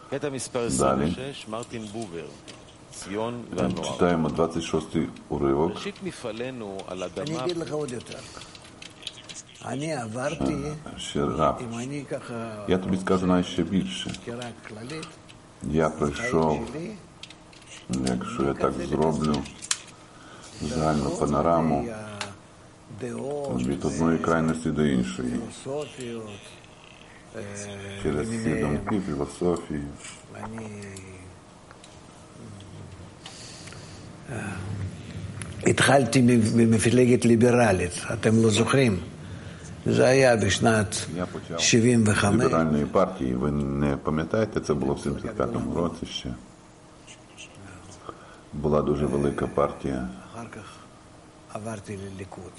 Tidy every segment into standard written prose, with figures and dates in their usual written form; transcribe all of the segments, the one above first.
Далі читаємо 26-й уривок. Ще раб. Я тобі скажу навіть ще більше. Я прийшов, якщо я так зроблю, загальну панораму від одної крайності до іншої. Через ці думки, філософії. התחלתי במפלגת ליברלית, אתם לא זוכרים? זה היה בשנת 75. Ліберальної партії, ви не пам'ятаєте, це було в 75-му році ще. Була дуже велика партія. אחר כך עברתי לליכוד.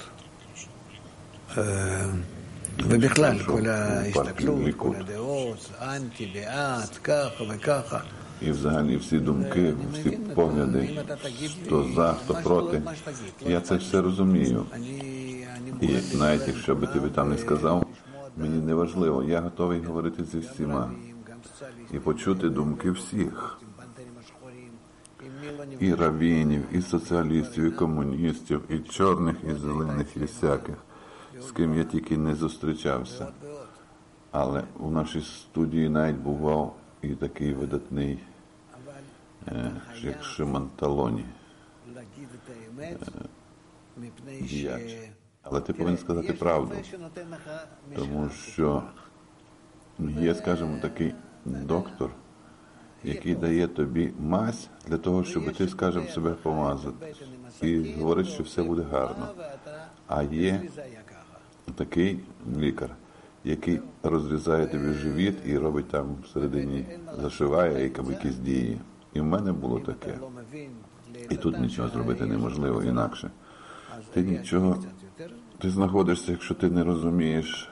ובכלל, כל ההסתכלות, כל הדעות, אנטי, בעד, ככה וככה. І взагалі всі думки, всі погляди, хто за, хто проти. Я це все розумію. І навіть якщо би ти там не сказав, мені не важливо. Я готовий говорити зі всіма і почути думки всіх. І раввінів, і соціалістів, і комуністів, і чорних, і зелених, і всяких, з ким я тільки не зустрічався. Але у нашій студії навіть бував і такий видатний, як Шимон Талоні, діяч. Але ти повинен сказати правду, тому що є, скажімо, такий доктор, який дає тобі мазь для того, щоб ти, скажімо, себе помазати і говорить, що все буде гарно. А є такий лікар, який розрізає тобі живіт і робить там всередині, зашиває якісь дії. І в мене було таке. І тут нічого зробити неможливо інакше. Ти знаходишся, якщо ти не розумієш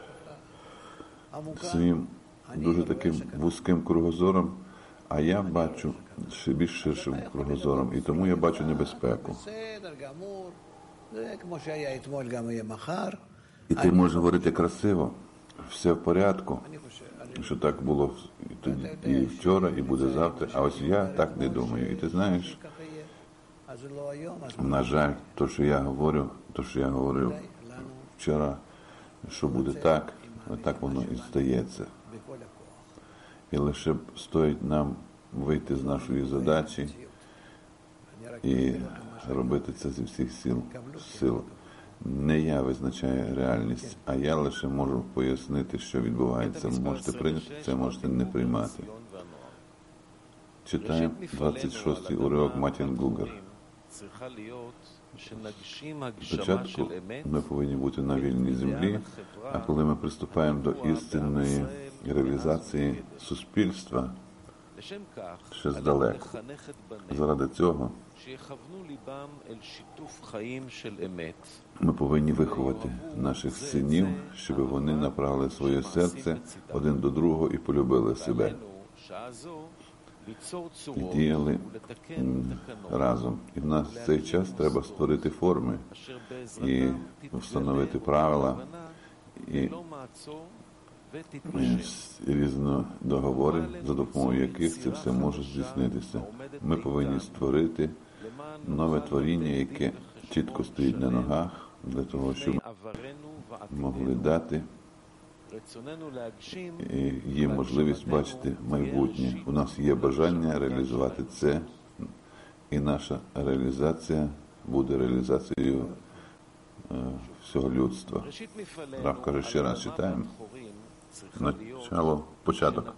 своїм дуже таким вузьким кругозором, а я бачу ще більш ширшим кругозором, і тому я бачу небезпеку. І ти можеш говорити красиво, все в порядку, що так було і вчора, і буде завтра, а ось я так не думаю. І ти знаєш, на жаль, то, що я говорив вчора, що буде так, так воно і стається. І лише стоїть нам вийти з нашої задачі і робити це зі всіх сил. Не я визначаю реальність, а я лише можу пояснити, що відбувається. Можете прийняти це, можете не приймати. Читаємо 26-й уривок Мартін Гугер. Спочатку ми повинні бути на вільній землі, а коли ми приступаємо до істинної реалізації суспільства, ще здалеку. Заради цього ми повинні виховати наших синів, щоб вони направили своє серце один до другого і полюбили себе. І діяли разом. І в нас в цей час треба створити форми і встановити правила і різні договори, за допомогою яких це все може здійснитися. Ми повинні створити нове творіння, яке чітко стоїть на ногах, для того, щоб могли дати їм можливість бачити майбутнє. У нас є бажання реалізувати це, і наша реалізація буде реалізацією всього людства. Рав каже, ще раз читаємо. Початок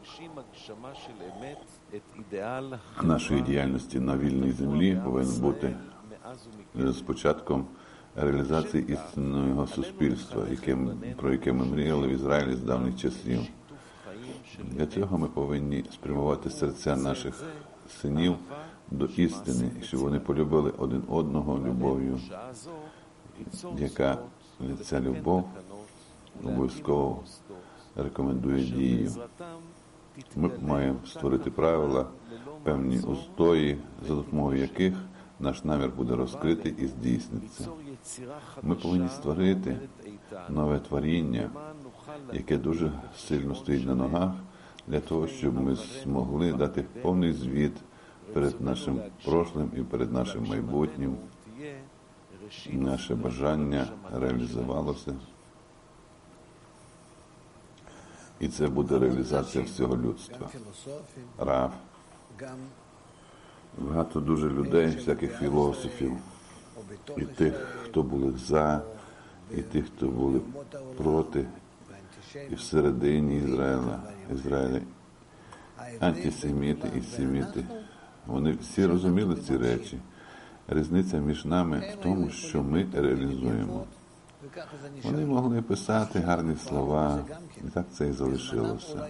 нашої діяльності на вільній землі повинен бути з початком реалізації істинного суспільства, про яке ми мріяли в Ізраїлі з давніх часів. Для цього ми повинні спрямувати серця наших синів до істини, щоб вони полюбили один одного любов'ю, яка ця любов обов'язково рекомендує дію. Ми маємо створити правила, певні устої, за допомогою яких наш намір буде розкритий і здійсниться. Ми повинні створити нове творіння, яке дуже сильно стоїть на ногах, для того, щоб ми змогли дати повний звіт перед нашим прошлим і перед нашим майбутнім. Наше бажання реалізувалося. І це буде реалізація всього людства. Рав, багато дуже людей, всяких філософів, і тих, хто були за, і тих, хто були проти, і всередині Ізраїля, антисеміти і семіти. Вони всі розуміли ці речі. Різниця між нами в тому, що ми реалізуємо. Вони могли писати гарні слова, і так це і залишилося.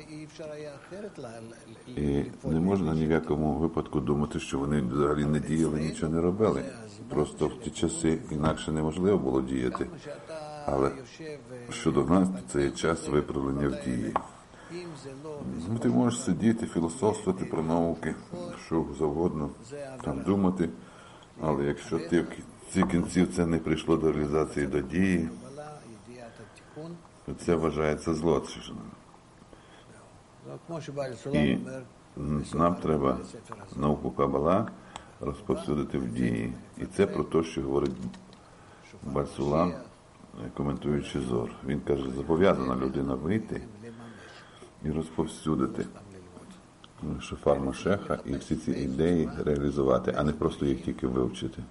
І не можна ні в якому випадку думати, що вони взагалі не діяли, нічого не робили. Просто в ті часи інакше неможливо було діяти. Але щодо нас, це є час виправлення в дії. Ти можеш сидіти, філософствувати про науки, що завгодно, там думати, але якщо ти в ці кінців це не прийшло до реалізації, до дії, то це вважається злочином. І нам треба науку Кабала розповсюдити в дії. І це про те, що говорить Баль-Сулам, коментуючи Зор. Він каже, зобов'язана людина вийти і розповсюдити шофар Машеха і всі ці ідеї реалізувати, а не просто їх тільки вивчити.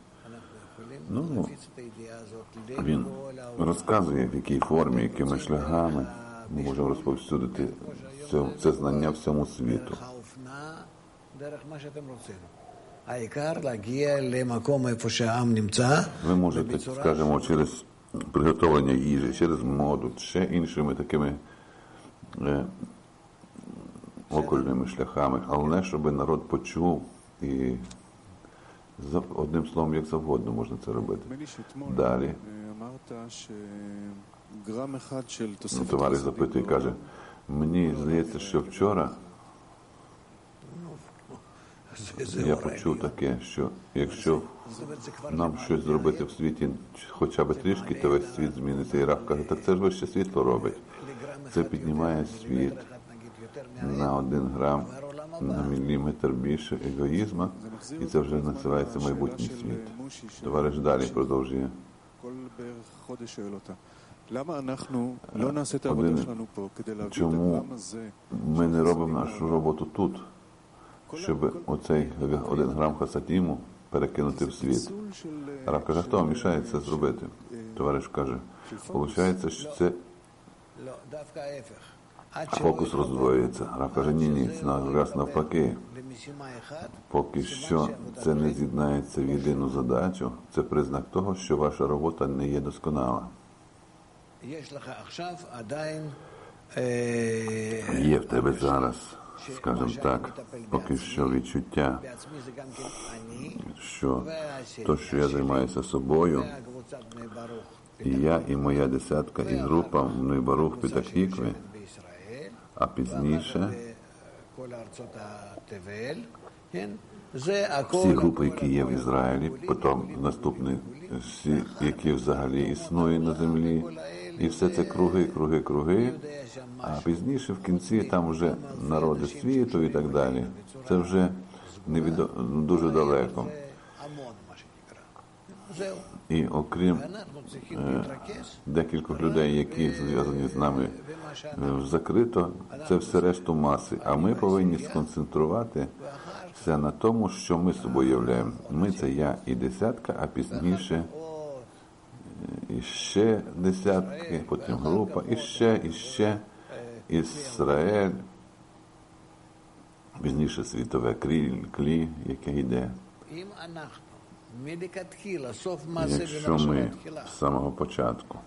Він розказує, в якій формі, якими шляхами ми можемо розповсюдити це знання всьому світу. Ви можете, скажімо, через приготовлення їжі, через моду, ще іншими такими окольними шляхами, але не, щоб народ почув і одним словом, як завгодно можна це робити. Далі. Товариш запитує і каже, мені здається, що вчора я почув таке, що якщо нам щось зробити в світі хоча б трішки, то весь світ зміниться. І Рав каже, так це ж вище світло робить. Це піднімає світ на 1 грам, на міліметр більше егоїзму, і це вже називається майбутній світ. Товариш далі продовжує. Чому ми не робимо нашу роботу тут, щоб оцей 1 грам хасатіму перекинути в світ? Рав каже, хто вам мішає це зробити? Товариш каже, виходить, що це фокус роздвоюється. Рав каже, ні, це якраз навпаки. Поки що це не з'єднається в єдину задачу, це признак того, що ваша робота не є досконала. Є в тебе зараз, скажімо так, поки що відчуття, що то, що я займаюся собою, і я, і моя десятка, і група Бней Барух Петах-Тикви, а пізніше всі групи, які є в Ізраїлі, потім наступні всі, які взагалі існують на землі, і все це круги, а пізніше в кінці там вже народи світу і так далі. Це вже дуже далеко. І окрім декількох людей, які зв'язані з нами закрито, це все решту маси. А ми повинні сконцентруватися на тому, що ми собою являємо. Ми – це я і десятка, а пізніше і ще десятки, потім група, і ще Ізраїль, пізніше світове клі, яке йде. Якщо ми з самого початку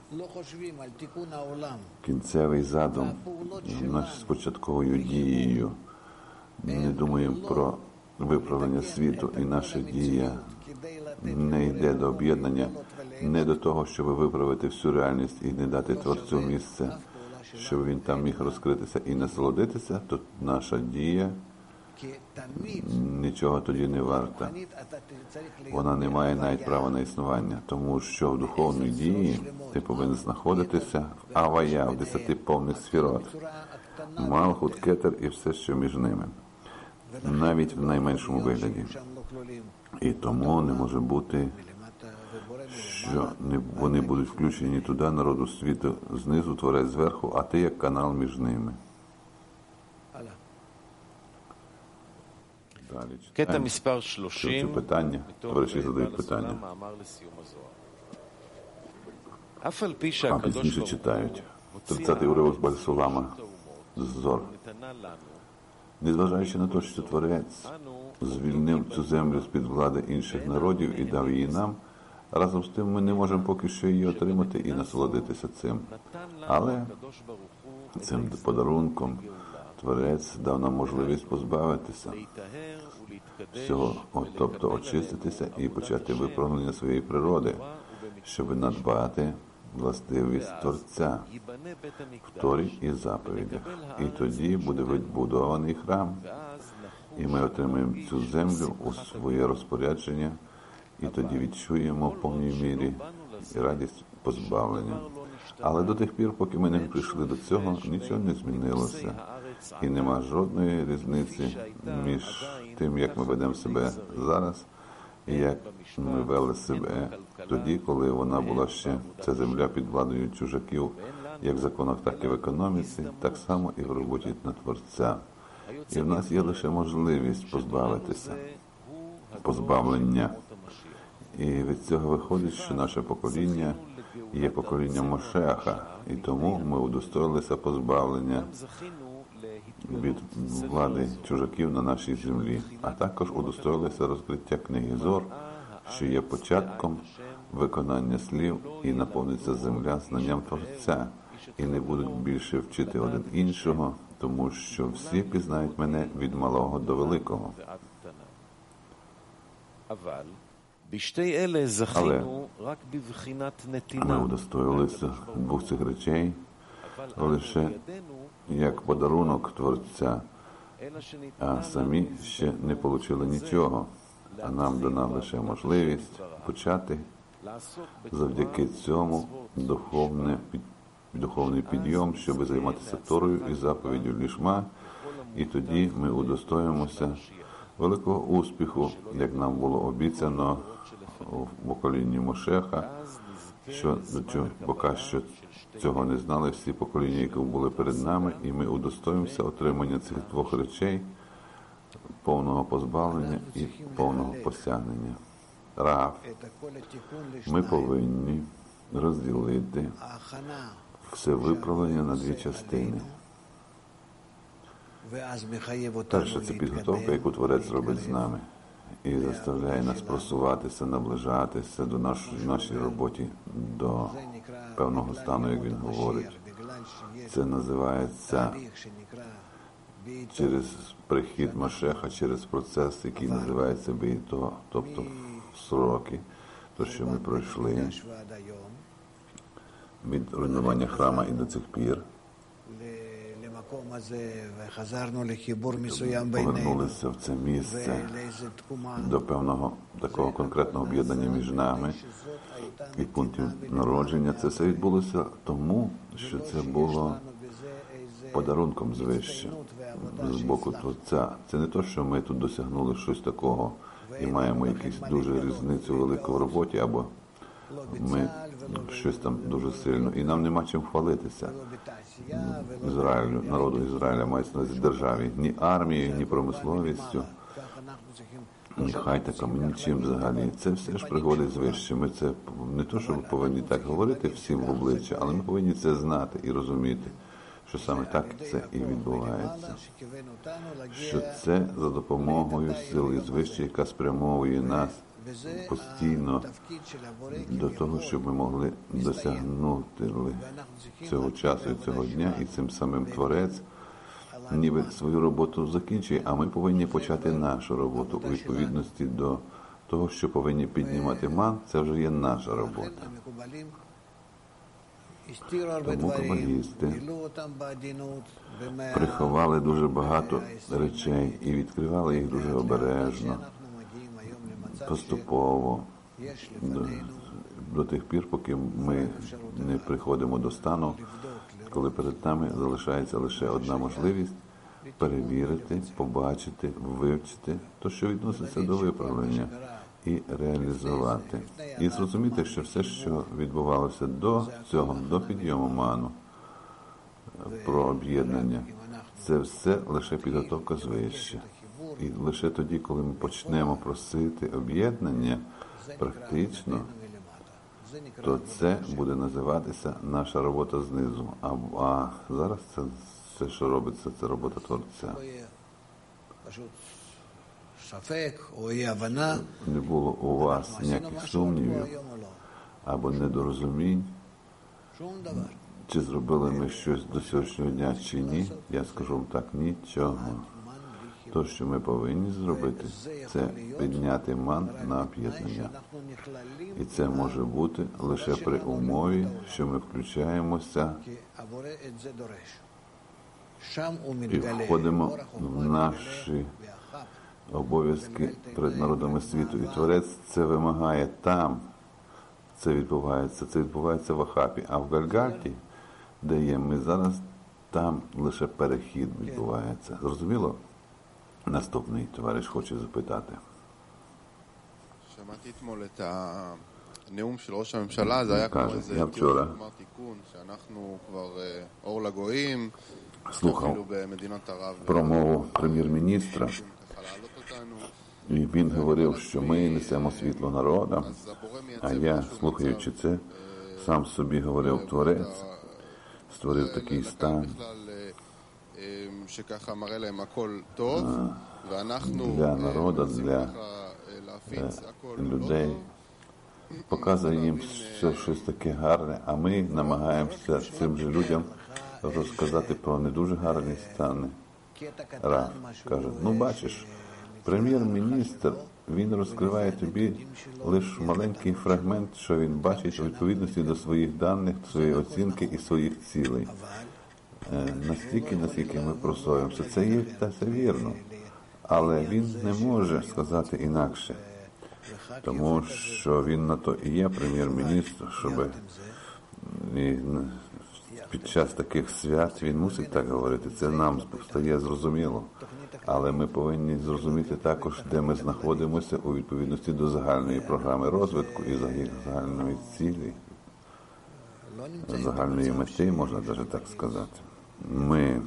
кінцевий задум з початковою дією не думаємо про виправлення світу, і наша дія не йде до об'єднання, не до того, щоб виправити всю реальність і не дати Творцю місце, щоб він там міг розкритися і насолодитися, то наша дія нічого тоді не варта. Вона не має навіть права на існування, тому що в духовній дії ти повинен знаходитися в Авая, в 10 повних сферот, Малхут, Кетер і все, що між ними, навіть в найменшому вигляді. І тому не може бути, що вони будуть включені туди, народу світу знизу, творець зверху, а ти як канал між ними. Далі читаємо. Це питання, товариші задають питання. А пізніше читають. 30-й уривок з Бальсулама Зор. Незважаючи на те, що Творець звільнив цю землю з-під влади інших народів і дав її нам, разом з тим ми не можемо поки що її отримати і насолодитися цим. Але цим подарунком Творець дав нам можливість позбавитися всього, тобто очиститися і почати виправлення своєї природи, щоб надбати властивість Творця в Торі і заповідях. І тоді буде відбудований храм, і ми отримаємо цю землю у своє розпорядження, і тоді відчуємо в повній мірі радість позбавлення. Але до тих пір, поки ми не прийшли до цього, нічого не змінилося. І нема жодної різниці між тим, як ми ведемо себе зараз, і як ми вели себе тоді, коли вона була ще, ця земля під владою чужаків, як в законах, так і в економіці, так само і в роботі на Творця. І в нас є лише можливість позбавитися, позбавлення. І від цього виходить, що наше покоління є поколінням Мошеаха, і тому ми удостоїлися позбавлення від влади чужаків на нашій землі, а також удостоїлися розкриття книги Зор, що є початком виконання слів, і наповниться земля знанням Творця, і не будуть більше вчити один іншого, тому що всі пізнають мене від малого до великого. Але ми удостоїлися двох цих речей лише як подарунок Творця, а самі ще не отримали нічого, а нам дана лише можливість почати завдяки цьому духовний підйом, щоб займатися Торою і заповіддю Лішма, і тоді ми удостоїмося великого успіху, як нам було обіцяно в поколінні Мошеха, що поки що цього не знали всі покоління, які були перед нами, і ми удостоїмося отримання цих двох речей, повного позбавлення і повного посягнення. Рав, ми повинні розділити все виправлення на дві частини. Перше – це підготовка, яку Творець робить з нами і заставляє нас просуватися, наближатися до нашій роботі до певного стану, як він говорить. Це називається через прихід Машеха, через процес, який називається Бейто, тобто сроки, то, що ми пройшли від руйнування храма і до цих пір. Повернулися в це місце до певного такого конкретного об'єднання між нами і пунктів народження. Це все відбулося тому, що це було подарунком звище з боку Творця. Це не те, що ми тут досягнули щось такого і маємо якусь дуже різницю велику в роботі, або ми щось там дуже сильно, і нам нема чим хвалитися. Ізраїлю, народу Ізраїля мається на державі, ні армією, ні промисловістю, ні хай-теком, нічим взагалі. Це все ж приходить звище. Ми це не то, що ми повинні так говорити всім в обличчя, але ми повинні це знати і розуміти, що саме так це і відбувається. Що це за допомогою сили звище, яка спрямовує нас постійно до того, щоб ми могли досягнути цього часу і цього дня, і цим самим Творець ніби свою роботу закінчує, а ми повинні почати нашу роботу у відповідності до того, що повинні піднімати ман, це вже є наша робота. Тому кабалісти приховали дуже багато речей і відкривали їх дуже обережно, поступово, до тих пір, поки ми не приходимо до стану, коли перед нами залишається лише одна можливість перевірити, побачити, вивчити те, що відноситься до виправлення, і реалізувати. І зрозуміти, що все, що відбувалося до цього, до підйому ману, про об'єднання, це все лише підготовка звище. І лише тоді, коли ми почнемо просити об'єднання, практично, то це буде називатися наша робота знизу. А зараз це все, що робиться, це робота Творця. Не було у вас ніяких сумнівів або недорозумінь, чи зробили ми щось до сьогоднішнього дня, чи ні. Я скажу вам так, нічого. То, що ми повинні зробити, це підняти ман на об'єднання. І це може бути лише при умові, що ми включаємося і входимо в наші обов'язки перед народами світу. І Творець це вимагає там. Це відбувається в Ахапі. А в Гальгальті, де є ми зараз, там лише перехід відбувається. Зрозуміло? Наступний товариш хоче запитати. שמעתי אתמול את הנאום של ראש הממשלה, זה היה כמו איזה תיקון, שאנחנו כבר אור לגויים, אפילו במדינות ערב. Промову прем'єр-міністра. І він говорив, що ми несемо світло народам, а я, слухаючи це, сам собі говорив, Творець створив такий стан, для народу, для людей, показує їм щось таке гарне, а ми намагаємося цим же людям розказати про не дуже гарні стани. Раф каже, бачиш, прем'єр-міністр, він розкриває тобі лише маленький фрагмент, що він бачить у відповідності до своїх даних, своєї оцінки і своїх цілей. Настільки, наскільки ми просоїмося, це є це вірно. Але він не може сказати інакше, тому що він на то і є прем'єр-міністр, щоб під час таких свят він мусить так говорити. Це нам стає зрозуміло. Але ми повинні зрозуміти також, де ми знаходимося у відповідності до загальної програми розвитку і загальної цілі, загальної мети, можна навіть так сказати. Ми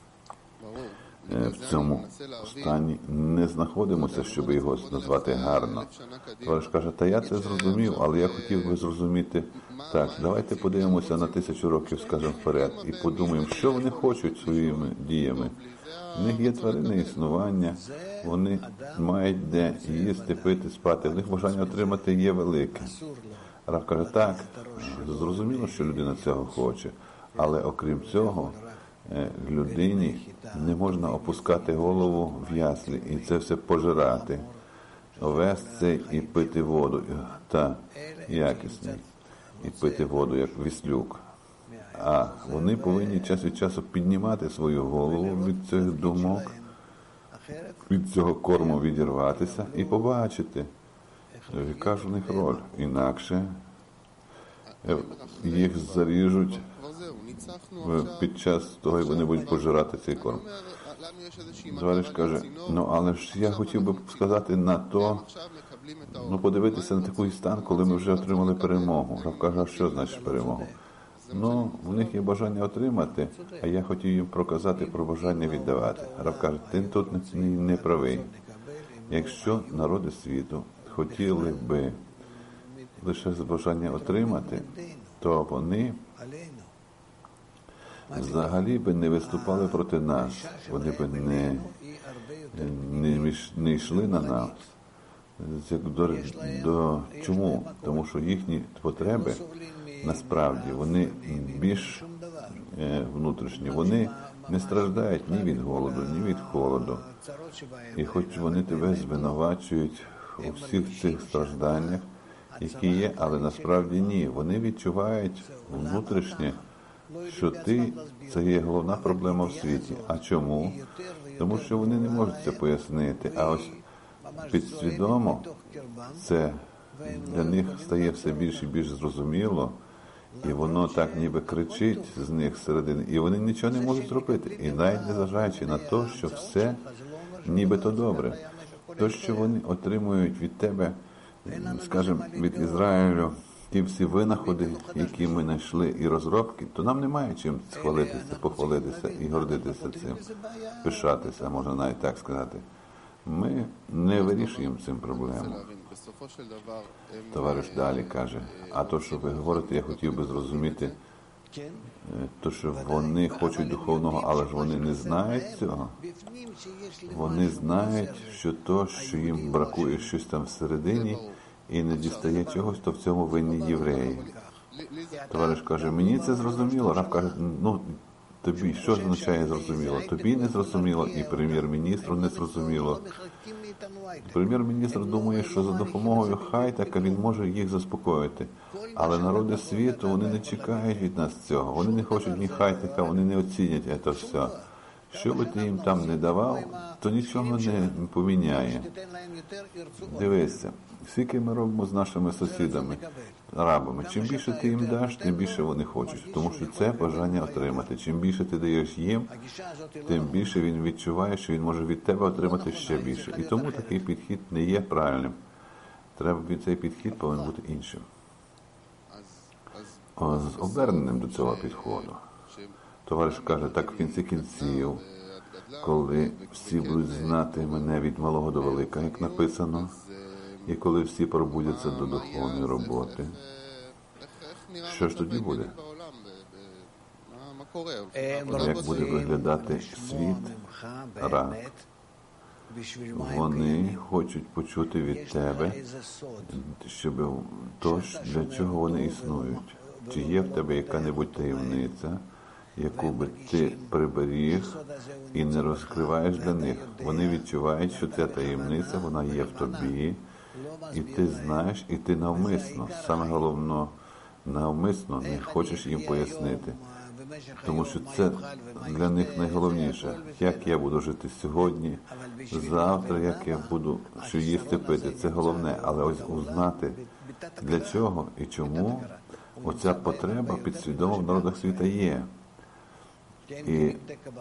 в цьому стані не знаходимося, щоб його назвати гарно. Товариш каже, та я це зрозумів, але я хотів би зрозуміти так, давайте подивимося на 1000 років, скажімо, вперед, і подумаємо, що вони хочуть своїми діями. В них є тваринне існування, вони мають де їсти, пити, спати, в них бажання отримати є велике. Рав каже, так, зрозуміло, що людина цього хоче, але окрім цього, людині не можна опускати голову в яслі і це все пожирати. Овес цей і пити воду, та якісний, і пити воду, як віслюк. А вони повинні час від часу піднімати свою голову від цих думок, від цього корму відірватися і побачити, яка ж у них роль. Інакше їх заріжуть під час того, як вони будуть пожирати цей корм. Товариш каже, але ж я хотів би сказати на то, подивитися на такий стан, коли ми вже отримали перемогу. Рав каже, а що значить перемогу? В них є бажання отримати, а я хотів їм проказати про бажання віддавати. Рав каже, ти тут не правий. Якщо народи світу хотіли би лише бажання отримати, то вони взагалі би не виступали проти нас, вони би не йшли на нас. Чому? Тому що їхні потреби, насправді, вони більш внутрішні, вони не страждають ні від голоду, ні від холоду. І хоч вони тебе звинувачують у всіх цих стражданнях які є, але насправді ні. Вони відчувають внутрішнє, що ти – це є головна проблема в світі. А чому? Тому що вони не можуть це пояснити. А ось підсвідомо це для них стає все більш і більш зрозуміло, і воно так ніби кричить з них зсередини, і вони нічого не можуть зробити. І навіть незважаючи на те, що все нібито добре. То, що вони отримують від тебе, скажімо, від Ізраїлю, ті всі винаходи, які ми знайшли, і розробки, то нам немає чим схвалитися, похвалитися і гордитися цим, пишатися, можна навіть так сказати. Ми не вирішуємо цим проблему. Товариш далі каже, а то, що ви говорите, я хотів би зрозуміти, то, що вони хочуть духовного, але ж вони не знають цього. Вони знають, що то, що їм бракує щось там всередині і не дістає чогось, то в цьому винні євреї. Товариш каже, мені це зрозуміло. Рав каже, тобі що означає зрозуміло? Тобі не зрозуміло, і прем'єр-міністру не зрозуміло. Прем'єр-міністр думає, що за допомогою хай-тека він може їх заспокоїти. Але народи світу, вони не чекають від нас цього. Вони не хочуть ні хай-тека, вони не оцінять це все. Що би ти їм там не давав, то нічого не поміняє. Дивися, скільки ми робимо з нашими сусідами, арабами. Чим більше ти їм даш, тим більше вони хочуть. Тому що це бажання отримати. Чим більше ти даєш їм, тим більше він відчуває, що він може від тебе отримати ще більше. І тому такий підхід не є правильним. Цей підхід повинен бути іншим. З оберненим до цього підходу. Товариш каже, так в кінці кінців, коли всі будуть знати мене від малого до велика, як написано, і коли всі пробудяться до духовної роботи, що ж тоді буде? Як буде виглядати світ, рак? Вони хочуть почути від тебе, щоб то, для чого вони існують. Чи є в тебе яка-небудь таємниця, яку би ти приберіг і не розкриваєш для них. Вони відчувають, що ця таємниця, вона є в тобі, і ти знаєш, і ти навмисно, саме головне, навмисно не хочеш їм пояснити. Тому що це для них найголовніше. Як я буду жити сьогодні, завтра, як я буду, що їсти, пити, це головне. Але ось узнати, для чого і чому, оця потреба підсвідомо в народах світа є. І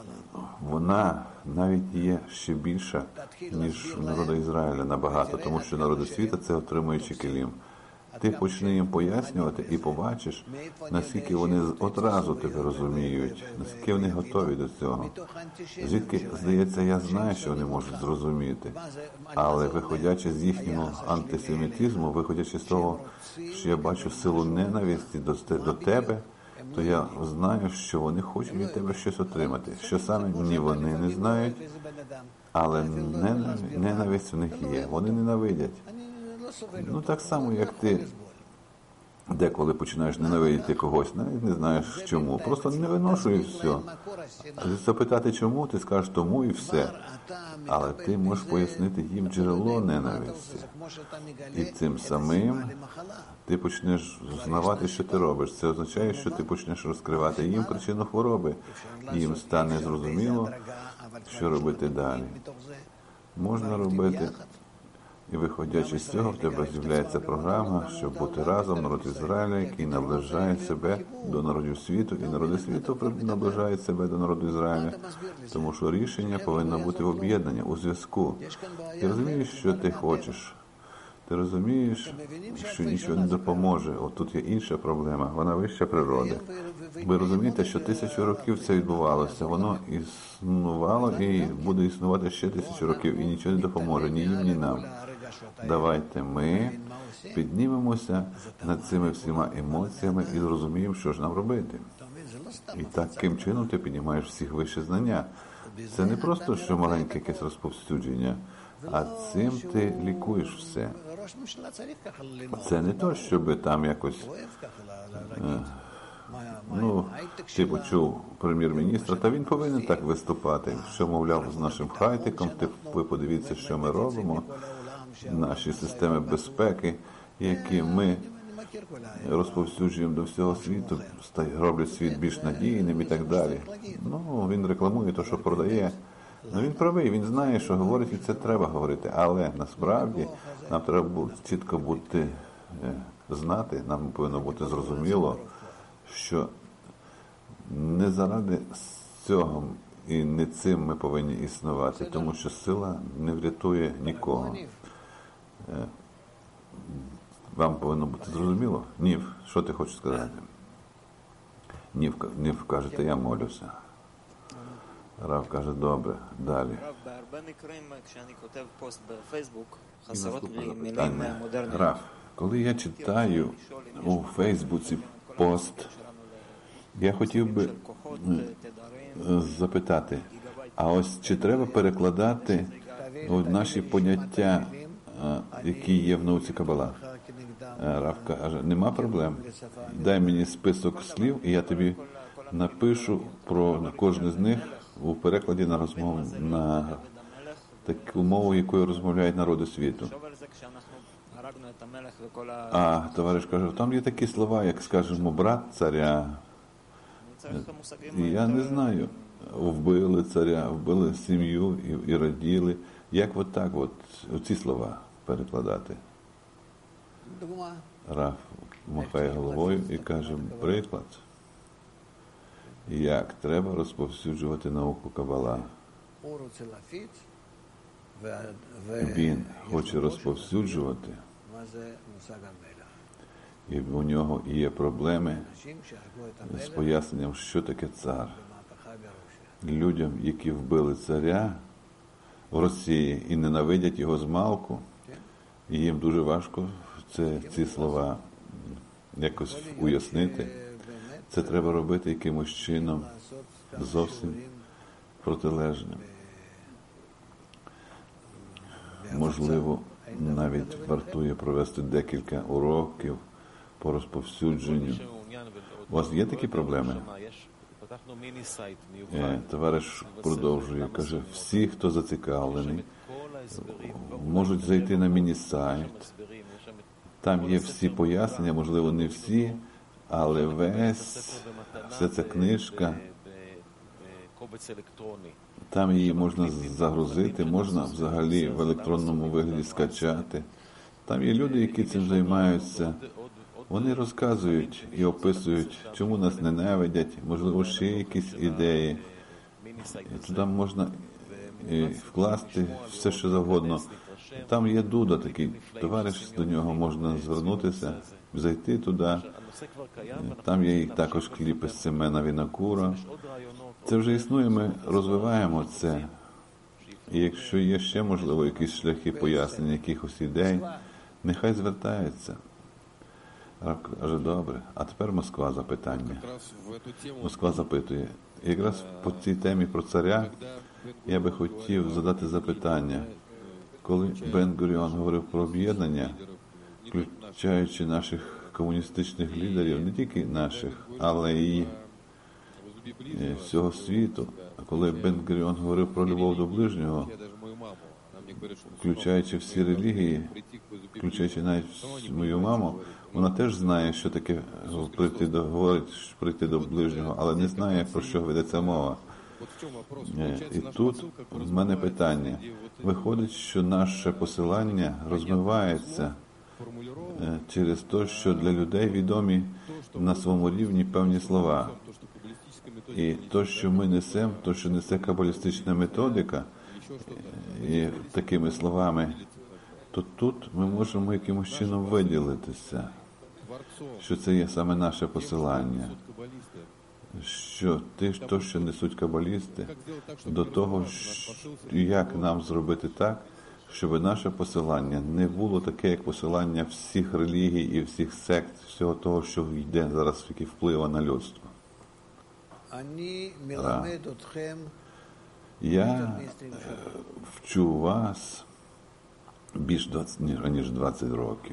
вона навіть є ще більша, ніж в народу Ізраїля набагато, тому що народи світа – це отримуючи келім. Ти почни їм пояснювати і побачиш, наскільки вони одразу тебе розуміють, наскільки вони готові до цього. Звідки, здається, я знаю, що вони можуть зрозуміти, але виходячи з їхнього антисемітизму, виходячи з того, що я бачу силу ненависті до тебе, то я знаю, що вони хочуть від тебе щось отримати, що саме ні вони не знають, але ненависть у них є, вони ненавидять. Так само, як ти деколи починаєш ненавидіти когось, навіть не знаєш чому, просто не виношу і все. Запитати чому, ти скажеш тому і все. Але ти можеш пояснити їм джерело ненависті. І цим самим ти почнеш знавати, що ти робиш. Це означає, що ти почнеш розкривати їм причину хвороби. Їм стане зрозуміло, що робити далі. Можна робити. І виходячи з цього, в тебе з'являється програма, щоб бути разом, народ Ізраїля, який наближає себе до народів світу, і народи світу наближають себе до народу Ізраїля, тому що рішення повинно бути в об'єднанні, у зв'язку. Ти розумієш, що ти хочеш. Ти розумієш, що нічого не допоможе. От тут є інша проблема, вона вища природи. Ви розумієте, що 1000 років це відбувалося, воно існувало і буде існувати ще 1000 років, і нічого не допоможе, ні їм, ні нам. Давайте ми піднімемося над цими всіма емоціями і зрозуміємо, що ж нам робити. І таким чином ти піднімаєш всіх вище знання. Це не просто, що маленьке якесь розповсюдження, а цим ти лікуєш все. Це не то, щоб там якось... ти почув прем'єр-міністра, та він повинен так виступати. Що, мовляв, з нашим хай-теком, ви подивіться, що ми робимо, наші системи безпеки, які ми розповсюджуємо до всього світу, роблять світ більш надійним і так далі. Ну, він рекламує те, що продає. Ну, він правий, він знає, що говорить, і це треба говорити. Але насправді нам треба чітко знати, нам повинно бути зрозуміло, що не заради цього і не цим ми повинні існувати, тому що сила не врятує нікого. Вам повинно бути зрозуміло? Нів, що ти хочеш сказати? Нів каже, я молюся. Рав каже, добре, далі. Рав, коли я читаю у Фейсбуці пост, я хотів би запитати, а ось чи треба перекладати наші поняття, які є в науці Кабала? Рав каже, нема проблем. Дай мені список слів, і я тобі напишу про кожне з них у перекладі на розмову, на таку мову, якою розмовляють народи світу. А товариш каже, там є такі слова, як, скажімо, брат царя. Я не знаю. Вбили царя, вбили сім'ю і раділи. Як от так оці слова перекладати? Раф махає головою і каже, приклад, як треба розповсюджувати науку Кабала. Він хоче розповсюджувати, і у нього є проблеми з поясненням, що таке цар. Людям, які вбили царя в Росії і ненавидять його змалку, і їм дуже важко ці слова якось уяснити. Це треба робити якимось чином зовсім протилежним. Можливо, навіть вартує провести декілька уроків по розповсюдженню. У вас є такі проблеми? Товариш продовжує, каже, всі, хто зацікавлений, можуть зайти на міні-сайт. Там є всі пояснення, можливо, не всі, але вся ця книжка, там її можна загрузити, можна взагалі в електронному вигляді скачати. Там є люди, які цим займаються. Вони розказують і описують, чому нас ненавидять, можливо, ще якісь ідеї. Туди можна вкласти все, що завгодно. Там є Дуда такий, товариш, до нього можна звернутися, зайти туди. Там є також кліпи з Семена Вінокура. Це вже існує, ми розвиваємо це. І якщо є ще, можливо, якісь шляхи пояснення якихось ідей, нехай звертається. Рав каже, добре. А тепер Москва запитання. Москва запитує. Якраз по цій темі про царя я би хотів задати запитання. Коли Бен-Гуріон говорив про об'єднання, включаючи наших комуністичних лідерів, не тільки наших, але і всього світу, коли Бен-Гуріон говорив про любов до ближнього, включаючи всі релігії, включаючи навіть мою маму, вона теж знає, що таке прийти до ближнього, але не знає, про що ведеться мова. І тут в мене питання. Виходить, що наше посилання розмивається через те, що для людей відомі на своєму рівні певні слова. І те, що ми несемо, те, що несе кабалістична методика, і такими словами, то тут ми можемо якимось чином виділитися, що це є саме наше посилання. Що то, що несуть кабалісти, до того, як нам зробити так, щоб наше посилання не було таке, як посилання всіх релігій і всіх сект, всього того, що йде зараз, який впливає на людство. Я вчу вас більш ніж 20 років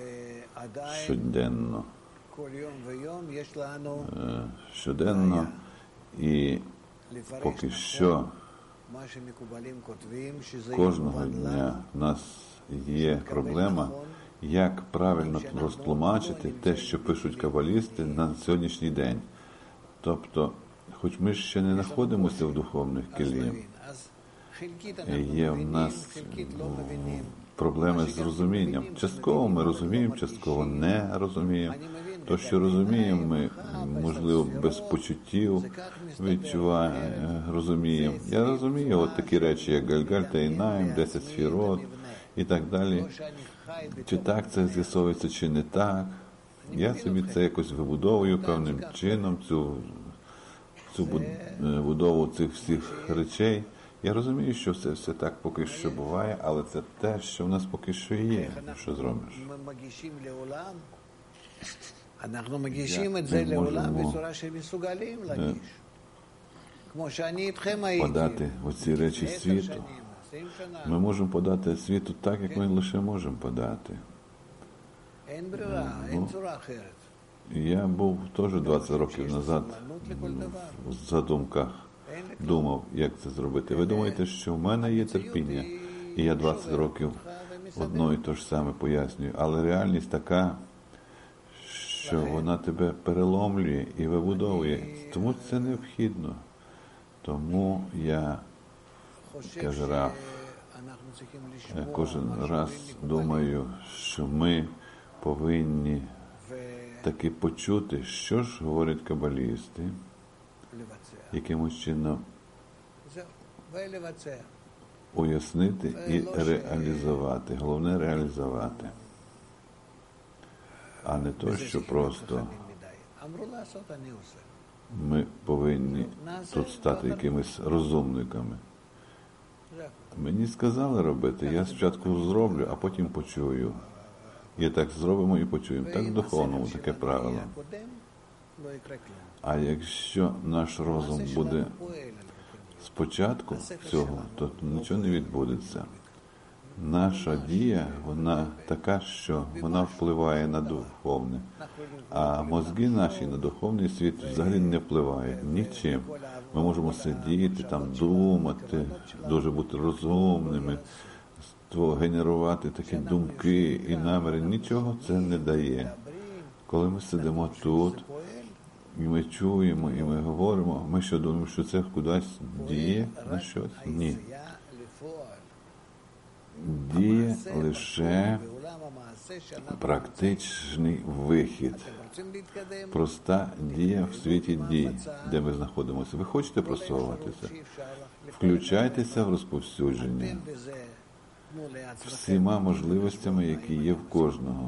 щоденно, і поки що кожного дня в нас є проблема, як правильно розтлумачити те, що пишуть кабалісти на сьогоднішній день. Тобто, хоч ми ще не знаходимося в духовних келіях, є в нас проблеми з розумінням. Частково ми розуміємо, частково не розуміємо. То, що розуміємо, ми, можливо, без почуттів розуміємо. Я розумію от такі речі, як Гальгаль та Інайм, 10 сфірот і так далі. Чи так це з'ясовується, чи не так. Я собі це якось вибудовую певним чином, цю будову цих всіх речей. Я розумію, що все так поки що буває, але це те, що в нас поки що є. Що зробиш? אנחנו מגישים את זה לעולם בצורה שמסוגלים להגיש. כמו שאני איתכם הייתי. Подати оці речі світу. Ми можемо подати світу так, як ми лише можемо подати. אין ברירה, אין צורה אחרת. Я був теж 20 років назад в задумках. Думав, як це зробити. Ви думаєте, що в мене є терпіння, і я 20 років одно і те ж саме пояснюю. Але реальність така, що вона тебе переломлює і вибудовує. Тому це необхідно. Тому я, каже Раф, кожен раз думаю, що ми повинні таки почути, що ж говорять кабалісти, якимось чином уяснити і реалізувати. Головне реалізувати. А не то, що просто ми повинні тут стати якимись розумниками. Мені сказали робити, я спочатку зроблю, а потім почую. І так зробимо і почуємо. Так в духовному таке правило. А якщо наш розум буде спочатку цього, то нічого не відбудеться. Наша дія, вона така, що вона впливає на духовне. А мозги наші на духовний світ взагалі не впливають нічим. Ми можемо сидіти, там думати, дуже бути розумними, генерувати такі думки і наміри. Нічого це не дає. Коли ми сидимо тут, і ми чуємо, і ми говоримо, ми що думаємо, що це кудись діє на щось? Ні. Діє лише практичний вихід. Проста дія в світі дій, де ми знаходимося. Ви хочете просовуватися? Включайтеся в розповсюдження всіма можливостями, які є в кожного.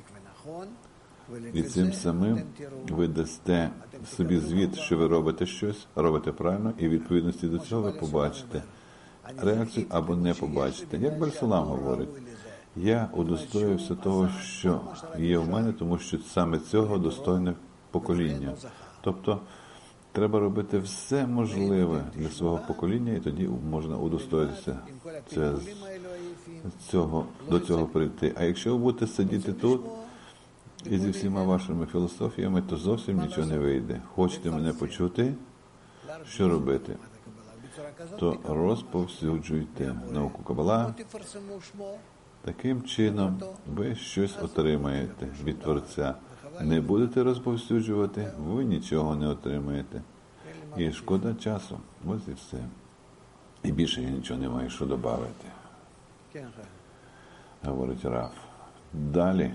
І цим самим ви дасте собі звіт, що ви робите щось, робите правильно, і в відповідності до цього ви побачите реакцію або не побачите. Як Бальсулам говорить, я удостоївся того, що є в мене, тому що саме цього достойне покоління. Тобто, треба робити все можливе для свого покоління, і тоді можна удостоїтися до цього прийти. А якщо ви будете сидіти тут і зі всіма вашими філософіями, то зовсім нічого не вийде. Хочете мене почути? Що робити? То розповсюджуйте науку Кабала. Таким чином ви щось отримаєте від Творця. Не будете розповсюджувати, ви нічого не отримаєте. І шкода часу. Ось і все. І більше я нічого не маю що додати. Говорить Раф. Далі.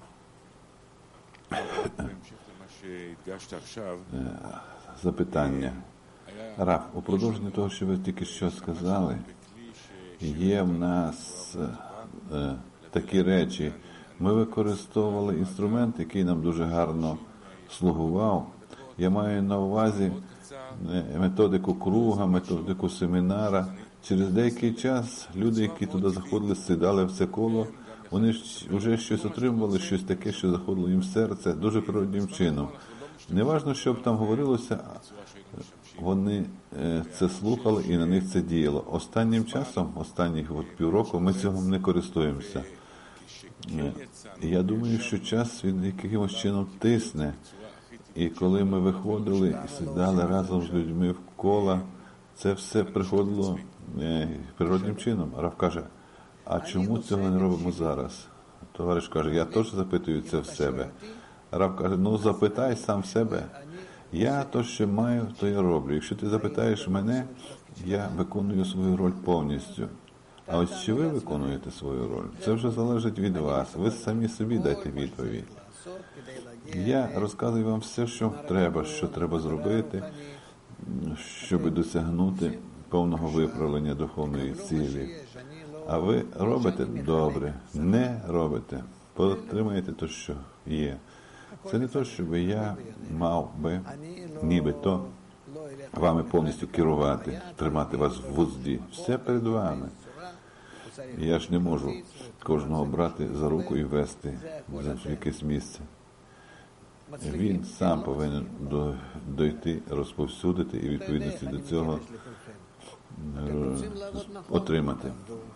Запитання. Раф, у продовженні того, що ви тільки що сказали, є в нас такі речі. Ми використовували інструмент, який нам дуже гарно слугував. Я маю на увазі методику круга, методику семінара. Через деякий час люди, які туди заходили, сідали в це коло, вони вже щось отримували, щось таке, що заходило їм в серце, дуже природнім чином. Неважно, що б там говорилося, вони це слухали і на них це діяло. Останнім часом, останніх півроку, ми цього не користуємося. Я думаю, що час він якимось чином тисне. І коли ми виходили і сідали разом з людьми в кола, це все приходило природним чином. Раф каже, а чому цього не робимо зараз? Товариш каже, я теж запитую це в себе. Рав каже, ну запитай сам себе. Я то, що маю, то я роблю. Якщо ти запитаєш мене, я виконую свою роль повністю. А ось чи ви виконуєте свою роль? Це вже залежить від вас. Ви самі собі дайте відповідь. Я розказую вам все, що треба зробити, щоб досягнути повного виправлення духовної цілі. А ви робите добре, не робите. Потримаєте те, що є. Це не те, щоб я мав би, нібито, вами повністю керувати, тримати вас в вузді. Все перед вами. Я ж не можу кожного брати за руку і вести в якесь місце. Він сам повинен дойти, розповсюдити і відповідності до цього отримати.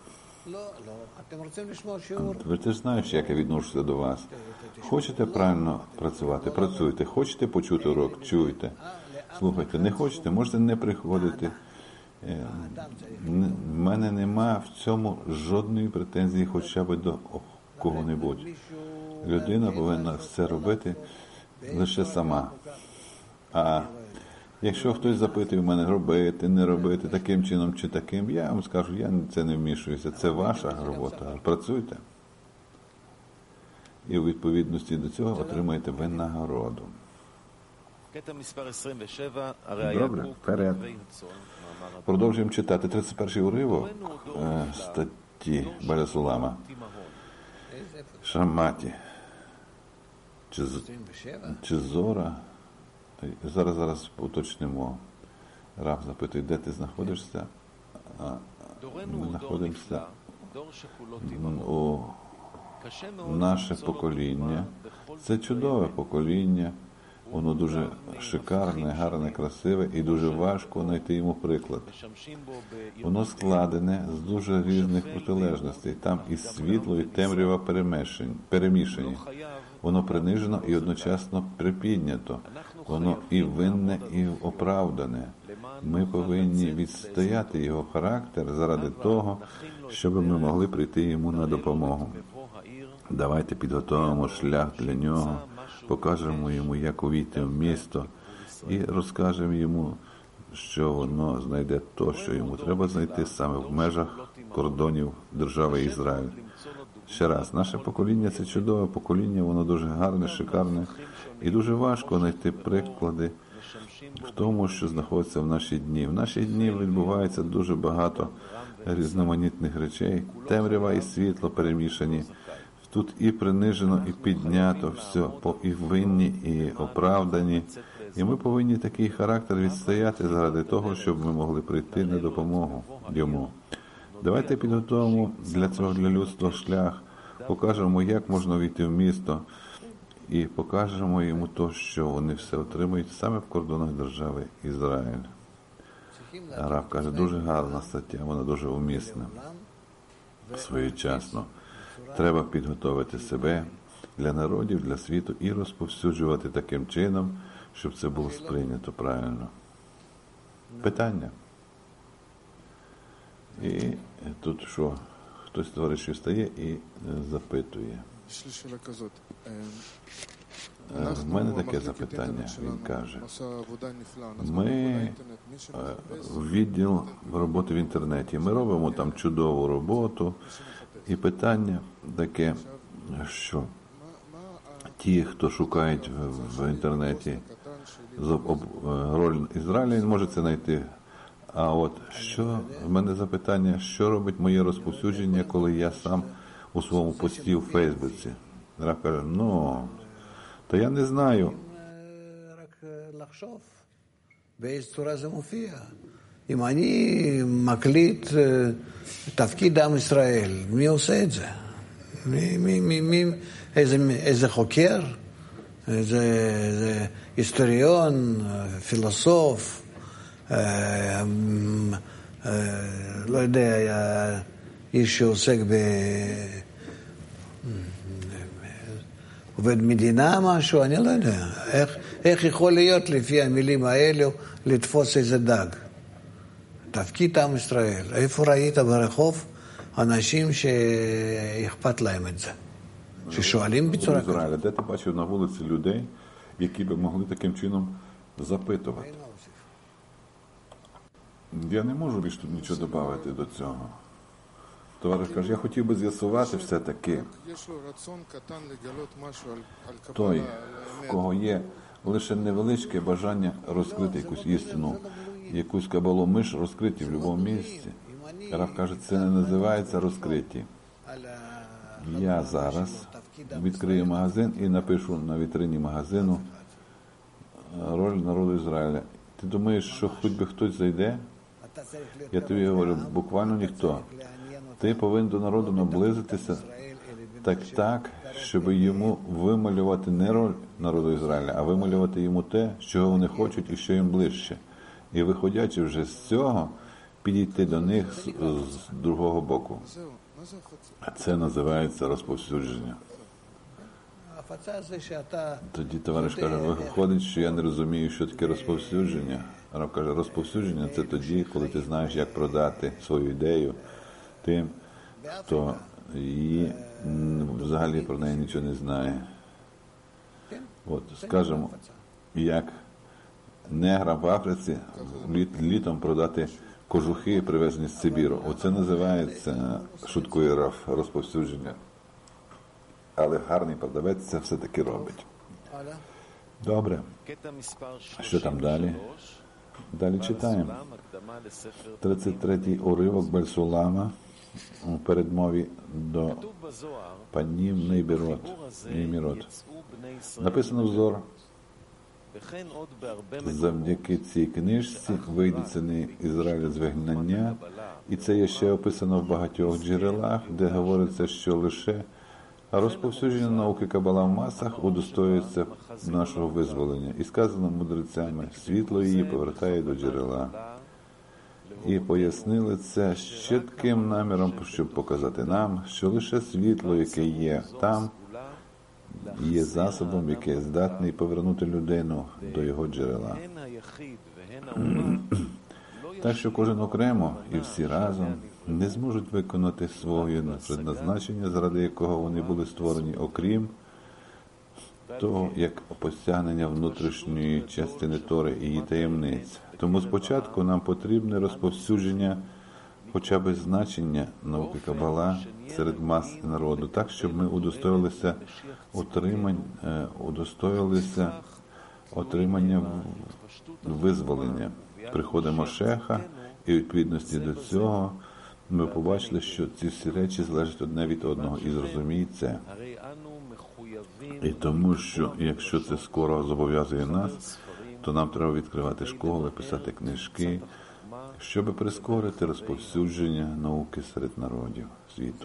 Ти ж знаєш, як я відношуся до вас. Хочете правильно працювати? Працюйте. Хочете почути урок? Чуйте. Слухайте. Не хочете? Можете не приходити. В мене нема в цьому жодної претензії хоча б до кого-небудь. Людина повинна все робити лише сама. А якщо хтось запитує в мене робити, не робити, таким чином чи таким, я вам скажу, я це не вмішуюся. Це ваша робота. Працюйте. І у відповідності до цього отримаєте винагороду. Добре, вперед. Продовжуємо читати 31-й уривок статті Баля Сулама. Шаматі. Чи Зора? Зараз уточнимо. Рав запитує, де ти знаходишся? Ми знаходимося у наше покоління. Це чудове покоління. Воно дуже шикарне, гарне, красиве і дуже важко знайти йому приклад. Воно складене з дуже різних протилежностей. Там і світло, і темрява перемішані. Воно принижено і одночасно припіднято. Воно і винне, і оправдане. Ми повинні відстояти його характер заради того, щоб ми могли прийти йому на допомогу. Давайте підготовимо шлях для нього, покажемо йому, як увійти в місто, і розкажемо йому, що воно знайде то, що йому треба знайти саме в межах кордонів держави Ізраїль. Ще раз, наше покоління – це чудове покоління, воно дуже гарне, шикарне, і дуже важко знайти приклади в тому, що знаходиться в наші дні. В наші дні відбувається дуже багато різноманітних речей, темрява і світло перемішані. Тут і принижено, і піднято все, і винні, і оправдані. І ми повинні такий характер відстояти заради того, щоб ми могли прийти на допомогу йому. Давайте підготовимо для цього, для людства шлях, покажемо, як можна війти в місто, і покажемо йому то, що вони все отримують саме в кордонах держави Ізраїль. Рав каже, дуже гарна стаття, вона дуже умісна, своєчасно. Треба підготовити себе для народів, для світу і розповсюджувати таким чином, щоб це було сприйнято правильно. Питання. І тут що? Хтось з товаришів стає і запитує. В мене таке запитання, він каже. Ми відділ роботи в інтернеті, ми робимо там чудову роботу, і питання таке, що ті, хто шукають в інтернеті роль Ізраїля, він може це знайти. А от що, в мене запитання, що робить моє розповсюдження, коли я сам у своєму пості в Фейсбуці? Рав каже, то я не знаю. אם אני מקליט תפקיד עם ישראל, מי עושה את זה? איזה חוקר? איזה היסטוריון, פילוסוף, לא יודע, איש שעוסק עובד מדינה משהו, אני לא יודע. איך יכול להיות לפי המילים האלו לתפוס איזה דג? תפקיד עם ישראל. איפה ראית ברחוב אנשים שאכפת להם את זה? ששואלים בצורה כזאת. Ізраїля, де ти бачив на вулиці людей, які би могли таким чином запитувати? Я не можу більше тут нічого додати до цього. Товариш каже, я хотів би з'ясувати все-таки, той, в кого є лише невеличке бажання розкрити якусь істину, якусь кабалу, ми ж розкриті в будь-якому місці. Рав каже, це не називається розкриті. Я зараз відкрию магазин і напишу на вітрині магазину роль народу Ізраїля. Ти думаєш, що хоч би хтось зайде? Я тобі говорю, буквально ніхто. Ти повинен до народу наблизитися так, щоб йому вималювати не роль народу Ізраїля, а вималювати йому те, чого вони хочуть і що їм ближче. І виходячи вже з цього, підійти до них з другого боку. А це називається розповсюдження. Тоді товариш каже, виходить, що я не розумію, що таке розповсюдження. Рав каже, розповсюдження – це тоді, коли ти знаєш, як продати свою ідею тим, хто її взагалі про неї нічого не знає. От, скажімо, як неграм в Африці літом продати кожухи, привезені з Сибіру. Оце називається, шуткує Рав, розповсюдження. Але гарний продавець це все-таки робить. Добре. Що там далі? Далі читаємо. 33-й уривок Бельсулама у передмові до панів Неймірот. Написано взор. Завдяки цій книжці вийде сини Ізраїля з вигнання, і це є ще описано в багатьох джерелах, де говориться, що лише розповсюдження науки Кабала в масах удостоюється нашого визволення. І сказано мудрецями, світло її повертає до джерела. І пояснили це з чітким наміром, щоб показати нам, що лише світло, яке є там, є засобом, який здатний повернути людину до його джерела. Так що кожен окремо і всі разом не зможуть виконати своє предназначення, заради якого вони були створені, окрім того, як посягнення внутрішньої частини Тори і її таємниць. Тому спочатку нам потрібне розповсюдження хоча б значення науки Кабала серед мас народу, так, щоб ми удостоїлися отримання визволення. Приходить Мошеха, і у відповідності до цього ми побачили, що ці всі речі залежать одне від одного. І зрозумійте це. І тому, що якщо це скоро зобов'язує нас, то нам треба відкривати школи, писати книжки, щоб прискорити розповсюдження науки серед народів світу.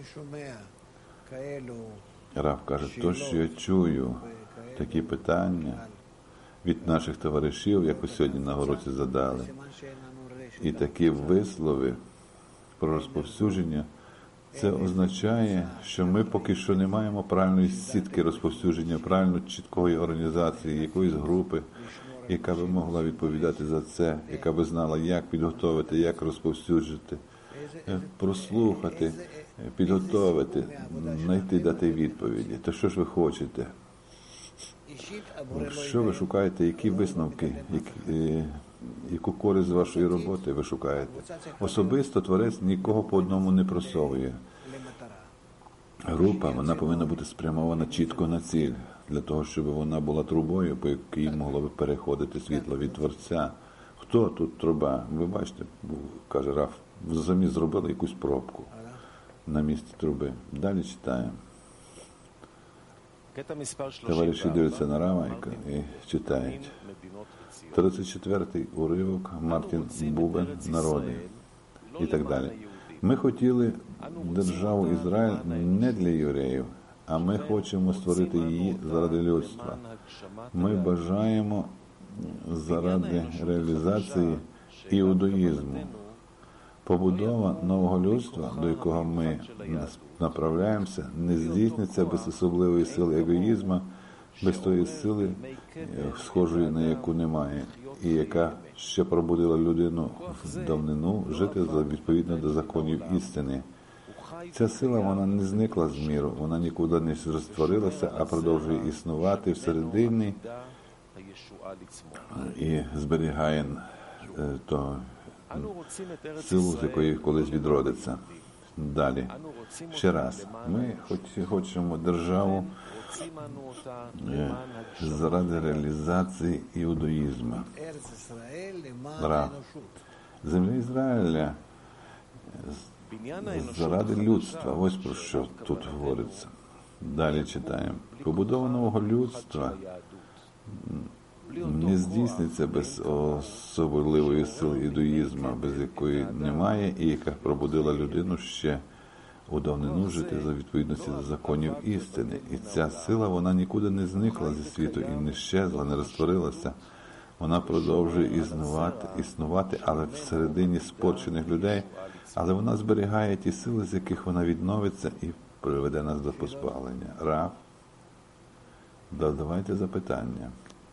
Рав каже, то, що я чую такі питання від наших товаришів, як ви сьогодні на уроці задали, і такі вислови про розповсюдження, це означає, що ми поки що не маємо правильної сітки розповсюдження, правильно чіткої організації, якоїсь групи, яка би могла відповідати за це, яка би знала, як підготовити, як розповсюджити, прослухати, підготовити, знайти, дати відповіді. То що ж ви хочете? Що ви шукаєте, які висновки, яку користь з вашої роботи ви шукаєте? Особисто Творець нікого по одному не просовує. Група, вона повинна бути спрямована чітко на ціль, для того, щоб вона була трубою, по якій могло би переходити світло від Творця. Хто тут труба? Ви бачите, каже Раф, самі зробили якусь пробку на місці труби. Далі читаємо. Товариші дивляться на Рава і читають. 34-й уривок, Мартін Бубен, народи і так далі. Ми хотіли державу Ізраїль не для євреїв, а ми хочемо створити її заради людства. Ми бажаємо заради реалізації іудаїзму. Побудова нового людства, до якого ми направляємося, не здійсниться без особливої сили егоїзму, без тої сили, схожої на яку немає, і яка ще пробудила людину в давнину жити відповідно до законів істини. Ця сила, вона не зникла з миру, вона нікуди не розтворилася, а продовжує існувати всередині і зберігає ту силу, з якої колись відродиться. Далі. Ще раз. Ми хочемо державу заради реалізації іудаїзму. Земля Ізраїля заради людства. Ось про що тут говориться. Далі читаємо. Побудова нового людства не здійсниться без особливої сили іудаїзму, без якої немає, і яка пробудила людину ще у давнину жити за відповідності до законів істини. І ця сила, вона нікуди не зникла зі світу і не щезла, не розтворилася. Вона продовжує існувати, але всередині спорчених людей, але вона зберігає ті сили, з яких вона відновиться і приведе нас до поспалення. Рав, давайте запитання.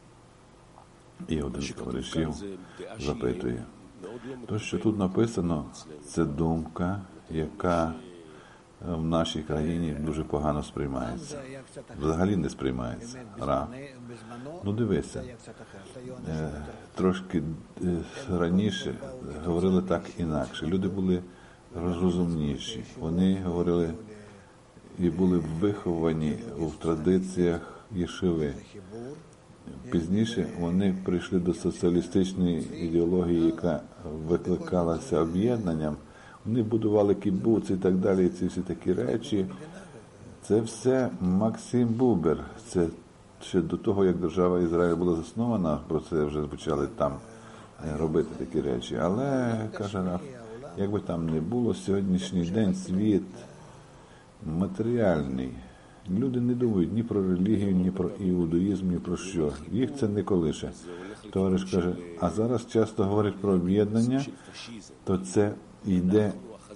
І один з товаришів запитує. То, що тут написано, це думка, яка в нашій країні дуже погано сприймається. Взагалі не сприймається. Ну дивися, трошки раніше говорили так інакше. Люди були розумніші. Вони говорили і були виховані в традиціях єшиви. Пізніше вони прийшли до соціалістичної ідеології, яка викликалася об'єднанням. Вони будували кібуц і так далі, і ці всі такі речі. Це все Максим Бубер. Це ще до того, як держава Ізраїль була заснована, про це вже почали там робити такі речі. Але, каже Раф, як би там не було, сьогоднішній день світ матеріальний. Люди не думають ні про релігію, ні про іудаїзм, ні про що. Їх це не колише. Товариш каже, а зараз часто говорять про об'єднання, то це йде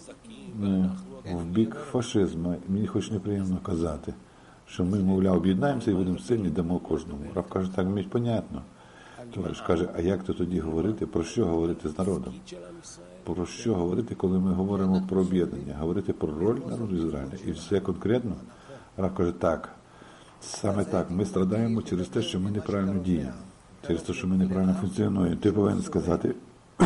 в бік фашизму. Мені хоч неприємно казати, що ми, мовляв, об'єднаємося і будемо сильні, дамо кожному. Рав каже, так, мені понятно. Товариш каже, а як то тоді говорити, про що говорити з народом? Про що говорити, коли ми говоримо про об'єднання? Говорити про роль народу Ізраїля і все конкретно? Рав каже, так, саме так, ми страдаємо через те, що ми неправильно діємо, через те, що ми неправильно функціонуємо. Ти повинен сказати,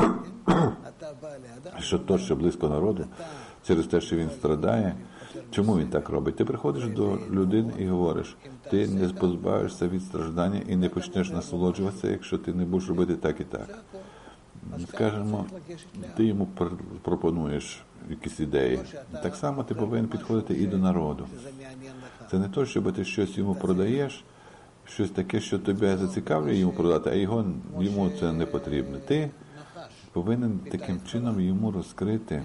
що то, що близько народу, через те, що він страдає, чому він так робить? Ти приходиш до людини і говориш, ти не позбавишся від страждання і не почнеш насолоджуватися, якщо ти не будеш робити так і так. Скажемо, ти йому пропонуєш якісь ідеї. Так само ти повинен підходити і до народу. Це не то, щоб ти щось йому продаєш, щось таке, що тебе зацікавлює йому продати, а йому це не потрібно. Ти повинен таким чином йому розкрити,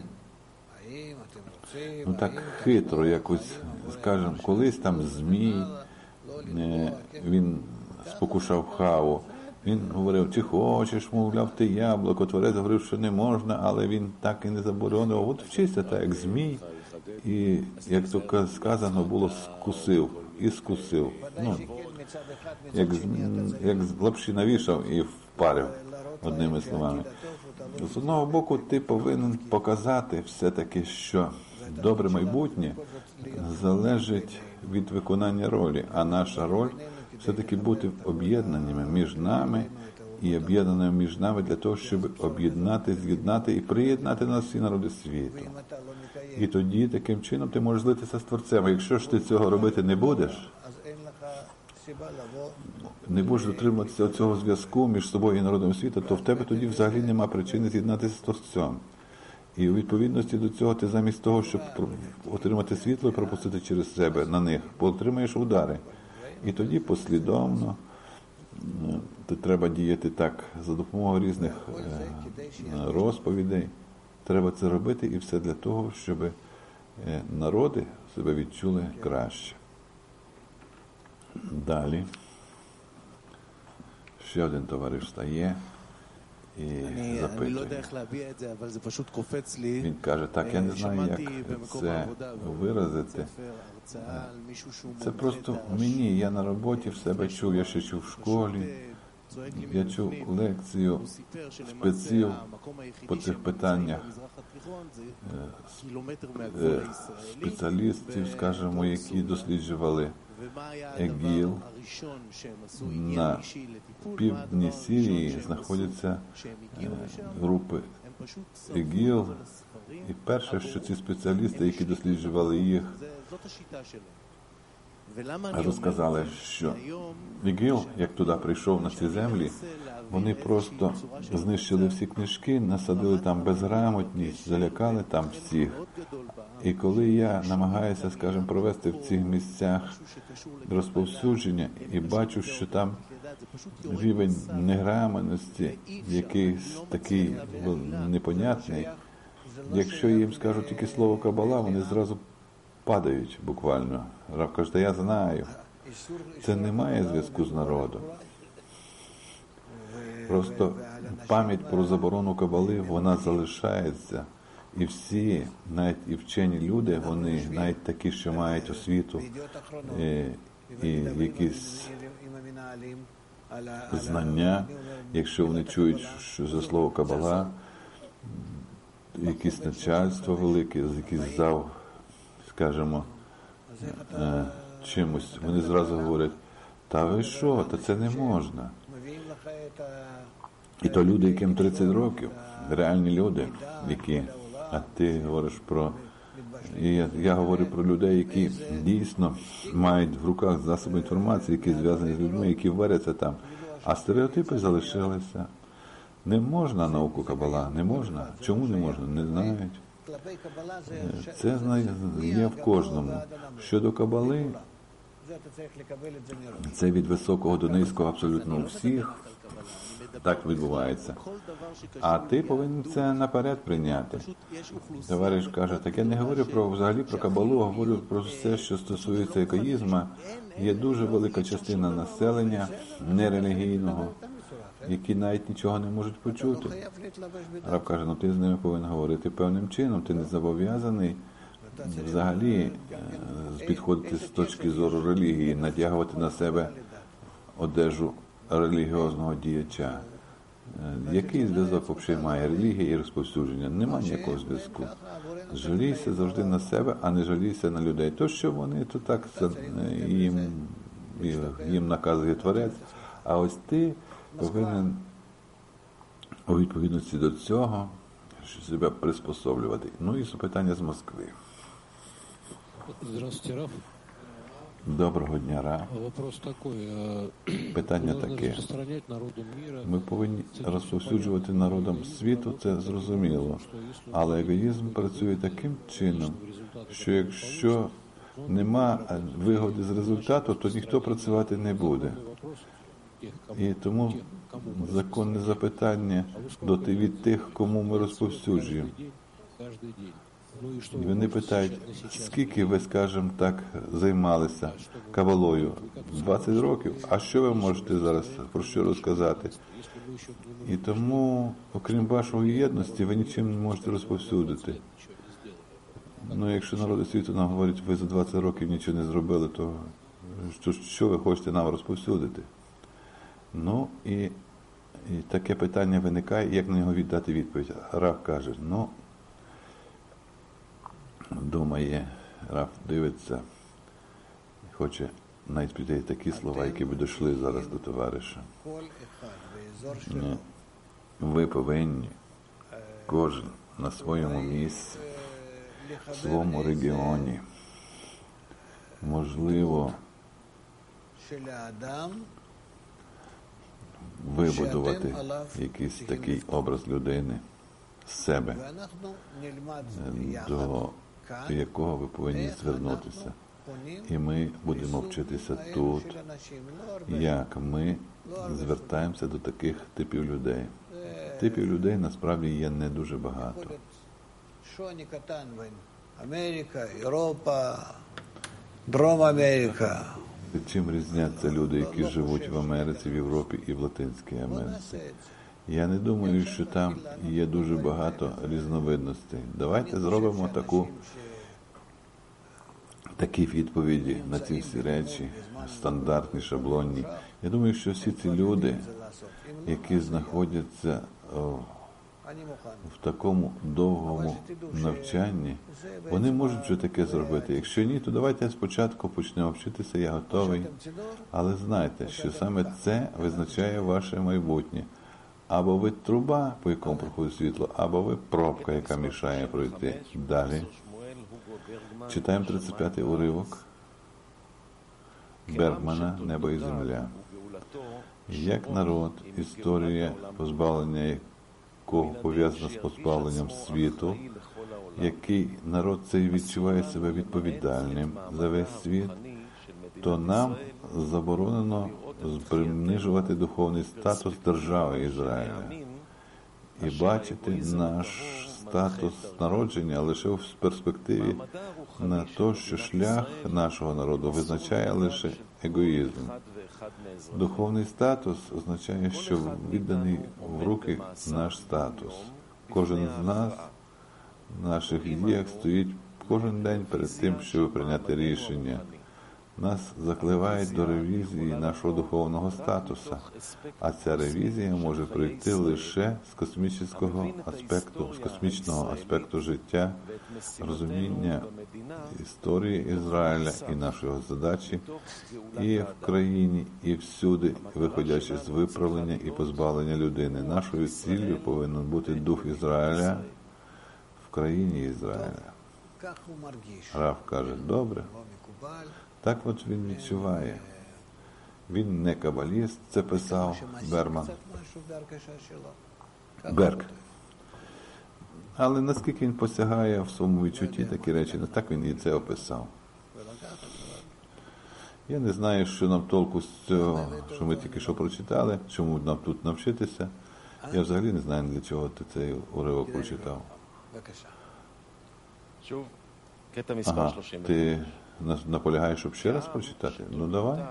ну так хитро якось, скажімо, колись там Змій, він спокушав Хаву, він говорив, чи хочеш, мовляв, ти яблуко, Творець говорив, що не можна, але він так і не заборонив. От вчися так, як Змій, і, як то сказано було, скусив. Ну, як лапші навішав і впарив, одними словами. З одного боку, ти повинен показати все-таки, що добре майбутнє залежить від виконання ролі, а наша роль все-таки бути об'єднаними між нами і об'єднаними між нами для того, щоб об'єднати, з'єднати і приєднати нас всі народи світу. І тоді таким чином ти можеш злитися з Творцем. А якщо ж ти цього робити не будеш, не будеш дотримуватися цього зв'язку між собою і народом світу, то в тебе тоді взагалі нема причини з'єднатися з Творцем. І у відповідності до цього ти замість того, щоб отримати світло і пропустити через себе на них, отримаєш удари. І тоді послідовно треба діяти так, за допомогою різних розповідей. Треба це робити і все для того, щоб народи себе відчули краще. Далі. Ще один товариш стає і запитує. Він каже, так, я не знаю, як це виразити. Це просто мені, я на роботі в себе чув, я ще чув в школі. Я чув лекцію спеців по цих питаннях спеціалістів, скажімо, які досліджували ЕГІЛ. На півдні Сирії знаходяться групи ЕГІЛ. І перше, що ці спеціалісти, які досліджували їх, розказали, що ЕГІЛ, як туди прийшов на ці землі, вони просто знищили всі книжки, насадили там безграмотність, залякали там всіх. І коли я намагаюся, скажімо, провести в цих місцях розповсюдження і бачу, що там рівень неграмотності якийсь такий непонятний, якщо їм скажуть тільки слово «кабала», вони зразу падають буквально. Рав каже, я знаю, це не має зв'язку з народом. Просто пам'ять про заборону кабали, вона залишається. І всі, навіть і вчені люди, вони навіть такі, що мають освіту і якісь знання, якщо вони чують, що за слово кабала, якесь начальство велике, якийсь зал, скажімо, чимось, вони зразу говорять, та ви що, та це не можна. І то люди, яким 30 років, реальні люди, які, а ти говориш про, і я говорю про людей, які дійсно мають в руках засоби інформації, які зв'язані з людьми, які варяться там, а стереотипи залишилися. Не можна науку кабала, не можна. Чому не можна? Не знають. Це є в кожному. Щодо кабали, це від високого до низького абсолютно у всіх. Так відбувається. А ти повинен це наперед прийняти. Товариш каже, так я не говорю взагалі про кабалу, а говорю про все, що стосується егоїзму. Є дуже велика частина населення нерелігійного, які навіть нічого не можуть почути. Раб каже, ти з ними повинен говорити певним чином, ти не зобов'язаний взагалі підходити з точки зору релігії, натягувати на себе одежу релігіозного діяча. Який зв'язок взагалі має релігія і розповсюдження? Немає ніякого зв'язку. Жалійся завжди на себе, а не жалійся на людей. То, що вони, то так їм наказує Творець, а ось ти повинен у відповідності до цього себе приспособлювати. Ну і запитання з Москви. Здравствуйте, Раф. Доброго дня, Раф. Вопрос такой. Питання таке. Ми повинні розповсюджувати народам світу, це зрозуміло. Але егоїзм працює таким чином, що якщо нема вигоди з результату, то ніхто працювати не буде. І тому законне запитання від тих, кому ми розповсюджуємо. Вони питають, скільки ви, скажімо так, займалися кабалою? 20 років? А що ви можете зараз, про що розказати? І тому, окрім вашої єдності, ви нічим не можете розповсюдити. Ну, якщо народи світу нам говорять, ви за 20 років нічого не зробили, то що ви хочете нам розповсюдити? Ну, і таке питання виникає, як на нього віддати відповідь. Раф каже, думає, Раф дивиться, хоче навіть піти такі слова, які б дійшли зараз до товариша. Ви повинні, кожен на своєму місці, в своєму регіоні, можливо, вибудувати якийсь такий образ людини з себе, до якого ви повинні звернутися. І ми будемо вчитися тут, як ми звертаємося до таких типів людей. Типів людей насправді є не дуже багато. Америка, Європа, Дром Америка. Чим різняться люди, які живуть в Америці, в Європі і в Латинській Америці? Я не думаю, що там є дуже багато різновидностей. Давайте зробимо такі відповіді на ці всі речі, стандартні, шаблонні. Я думаю, що всі ці люди, які знаходяться в такому довгому навчанні, вони можуть вже таке зробити. Якщо ні, то давайте спочатку почнемо вчитися, я готовий. Але знайте, що саме це визначає ваше майбутнє. Або ви труба, по якому проходить світло, або ви пробка, яка мішає пройти. Далі. Читаємо 35-й уривок Бергмана «Небо і земля». Як народ, історія позбавлення якого пов'язана з позбавленням світу, який народ цей відчуває себе відповідальним за весь світ, то нам заборонено принижувати духовний статус держави Ізраїля і бачити наш статус народження лише в перспективі на те, що шлях нашого народу визначає лише егоїзм. Духовний статус означає, що відданий в руки наш статус. Кожен з нас в наших діях стоїть кожен день перед тим, щоб прийняти рішення. Нас закликають до ревізії нашого духовного статусу, а ця ревізія може прийти лише з космічного аспекту життя, розуміння історії Ізраїля і нашої задачі і в країні, і всюди, виходячи з виправлення і позбавлення людини. Нашою ціллю повинен бути дух Ізраїля в країні Ізраїля. Рав каже, добре. Так от він відчуває. Він не кабаліст, це писав Берг. Але наскільки він посягає в своєму відчутті такі речі, так він і це описав. Я не знаю, що нам толку з цього, що ми тільки що прочитали, чому нам тут навчитися. Я взагалі не знаю, для чого ти цей уривок прочитав. Ага, ти наполягаєш, щоб ще раз прочитати? Ну, давай.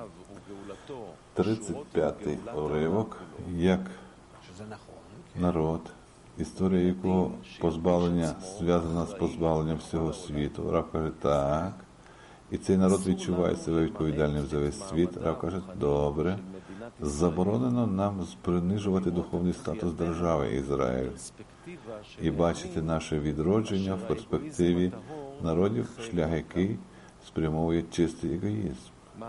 35-й уривок. Як народ, історія якого позбавлення зв'язана з позбавленням всього світу. Рав каже, так. І цей народ відчуває себе відповідальним за весь світ. Рав каже, добре. Заборонено нам принижувати духовний статус держави Ізраїль і бачити наше відродження в перспективі народів, шлях який спрямовує чистий егоїзм.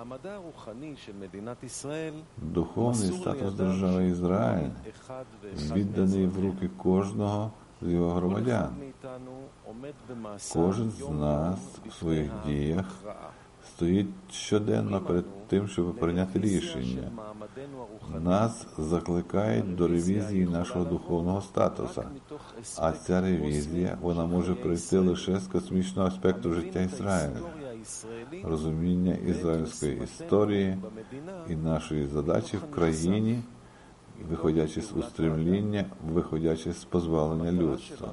Духовний статус держави Ізраїль відданий в руки кожного з його громадян. Кожен з нас в своїх діях стоїть щоденно перед тим, щоб прийняти рішення. Нас закликають до ревізії нашого духовного статусу. А ця ревізія, вона може прийти лише з космічного аспекту життя Ізраїля. Розуміння ізраїльської історії і нашої задачі в країні, виходячи з устремління, виходячи з позбавлення людства.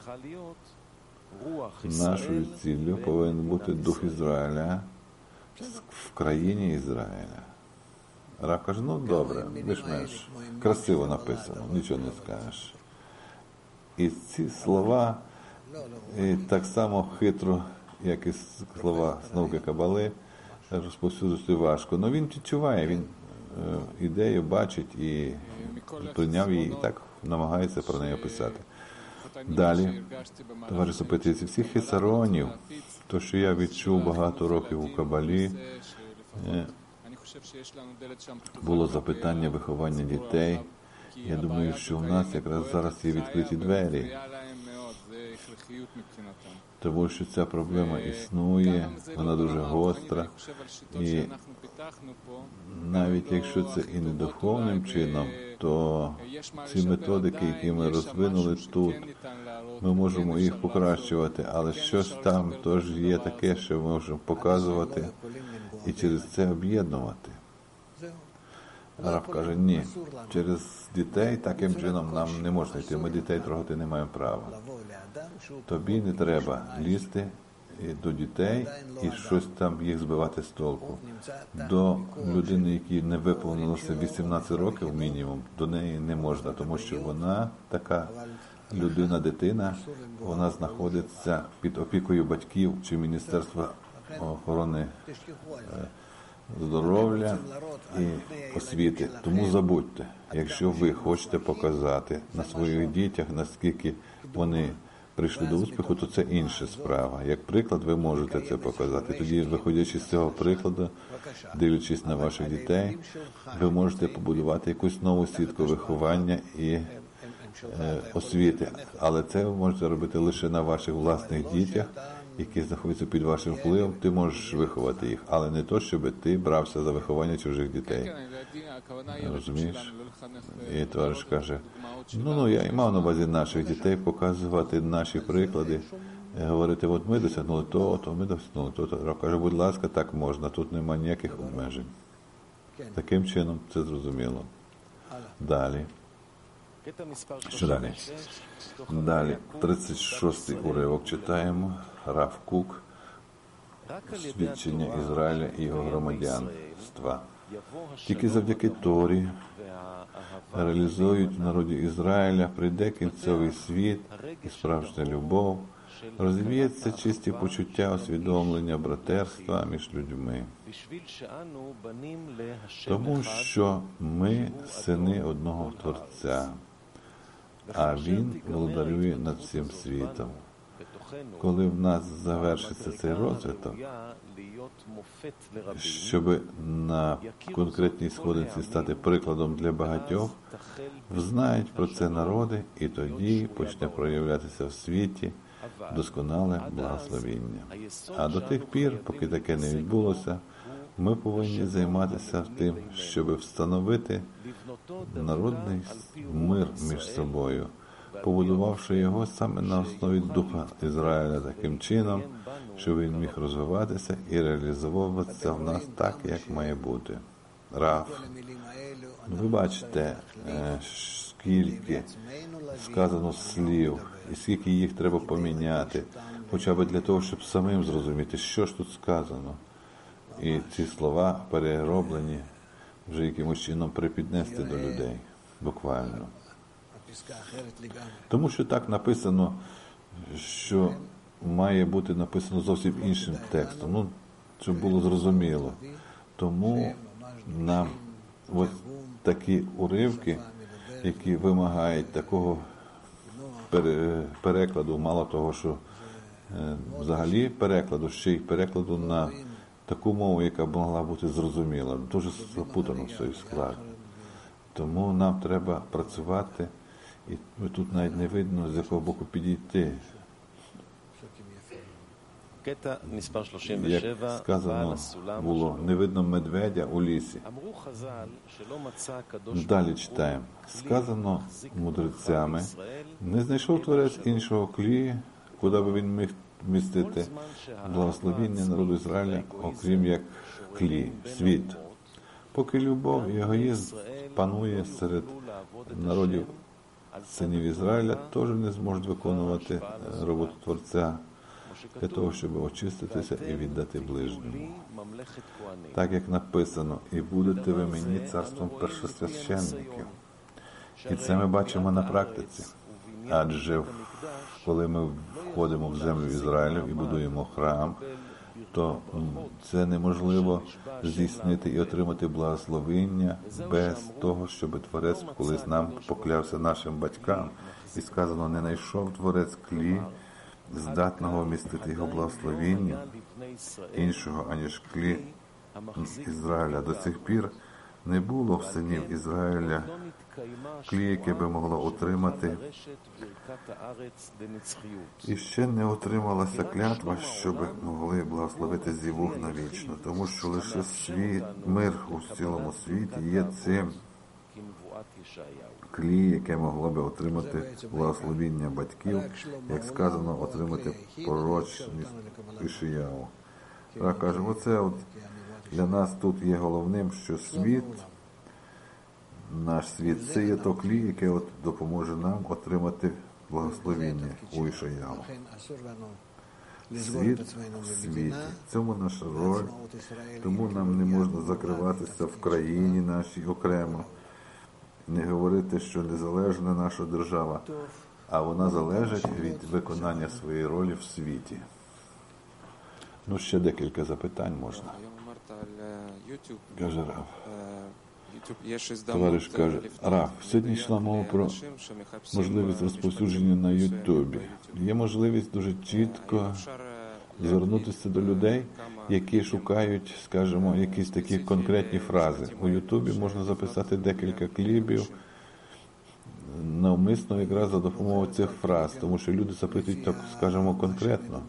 Нашою ціллю повинен бути дух Ізраїля в країні Ізраїля. Рав каже, ну добре, більш-менш красиво написано, нічого не скажеш. І ці слова так само хитро, як і слова з науки Кабали, розповсюдити важко. Але він відчуває, він ідею бачить і прийняв її, і так намагається про неї описати. Далі, товариш запитується, всіх хисаронів, то, що я відчув багато років у Кабалі, було запитання виховання дітей. Я думаю, що у нас якраз зараз є відкриті двері, тому що ця проблема існує, вона дуже гостра, і навіть якщо це і не духовним чином, то ці методики, які ми розвинули тут, ми можемо їх покращувати, але щось там теж є таке, що ми можемо показувати і через це об'єднувати. Рав каже, ні, через дітей таким чином нам не можна йти, ми дітей трогати не маємо права. Тобі не треба лізти до дітей і щось там їх збивати з толку. До людини, якій не виповнилося 18 років мінімум, до неї не можна, тому що вона така людина-дитина, вона знаходиться під опікою батьків чи Міністерства охорони здоров'я і освіти. Тому забудьте, якщо ви хочете показати на своїх дітях, наскільки вони прийшли до успіху, то це інша справа. Як приклад, ви можете це показати. Тоді, виходячи з цього прикладу, дивлячись на ваших дітей, ви можете побудувати якусь нову сітку виховання і освіти. Але це ви можете робити лише на ваших власних дітях, які знаходяться під вашим впливом. Ти можеш виховати їх, але не то, щоб ти брався за виховання чужих дітей. Розумієш? І товариш каже, я і мав на увазі наших дітей, показувати наші приклади, говорити, от ми досягнули то, ми досягнули то. Каже, будь ласка, так можна, тут немає ніяких обмежень. Таким чином, це зрозуміло. Далі. Що далі? Далі, 36-й уривок читаємо. Рав Кук, свідчення Ізраїля і його громадянства. Тільки завдяки Торі реалізують в народі Ізраїля, прийде кінцевий світ і справжня любов, розвіється чисті почуття усвідомлення братерства між людьми. Тому що ми сини одного Творця, а Він володарює над всім світом. Коли в нас завершиться цей розвиток, щоб на конкретній сходинці стати прикладом для багатьох, взнають про це народи, і тоді почне проявлятися в світі досконале благословіння. А до тих пір, поки таке не відбулося, ми повинні займатися тим, щоб встановити народний мир між собою, побудувавши його саме на основі Духа Ізраїля таким чином, щоб він міг розвиватися і реалізовуватися в нас так, як має бути. Рав, ви бачите, скільки сказано слів, і скільки їх треба поміняти, хоча б для того, щоб самим зрозуміти, що ж тут сказано. І ці слова перероблені, вже якимось чином припіднести до людей, буквально. Тому що так написано, що має бути написано зовсім іншим текстом, щоб було зрозуміло. Тому нам ось такі уривки, які вимагають такого перекладу, мало того, що взагалі перекладу, ще й перекладу на таку мову, яка б могла бути зрозуміла. Дуже запутано все і складно. Тому нам треба працювати, і тут навіть не видно, з якого боку підійти. Як сказано було, не видно медведя у лісі. Далі читаємо. Сказано мудрецями, не знайшов Творець іншого клі, куди би він міг вмістити благословіння народу Ізраїля, окрім як клі, світ. Поки любов і егоїзм панує серед народів синів Ізраїля, теж не зможуть виконувати роботу Творця для того, щоб очиститися і віддати ближньому. Так, як написано, і будете ви мені царством першосвященників. І це ми бачимо на практиці. Адже коли ми входимо в землю Ізраїлю і будуємо храм, то це неможливо здійснити і отримати благословення без того, щоб Творець колись нам поклявся нашим батькам. І сказано, не знайшов Творець клі, здатного вмістити його благословіння, іншого, аніж клі Ізраїля. До цих пір не було в синів Ізраїля клі, яке би могло утримати, і ще не отрималася клятва, щоб могли благословити зівух навічно, тому що лише мир у цілому світі є цим клі, яке могло би отримати благословіння батьків, як сказано, отримати пророчність Ішаяу. Так каже, оце для нас тут є головним, що світ, наш світ, це є то клі, яке допоможе нам отримати благословіння у Ішаяу. Світ в світі. Цьому наша роль. Тому нам не можна закриватися в країні нашій окремо. Не говорити, що незалежна наша держава, а вона залежить від виконання своєї ролі в світі. Ну, ще декілька запитань можна. Каже Рав. Товариш каже, Рав, сьогодні йшла мова про можливість розповсюдження на Ютубі. Є можливість дуже чітко звернутися до людей, які шукають, скажімо, якісь такі конкретні фрази. У Ютубі можна записати декілька кліпів навмисно якраз за допомогою цих фраз, тому що люди запитують, так, скажімо, конкретно.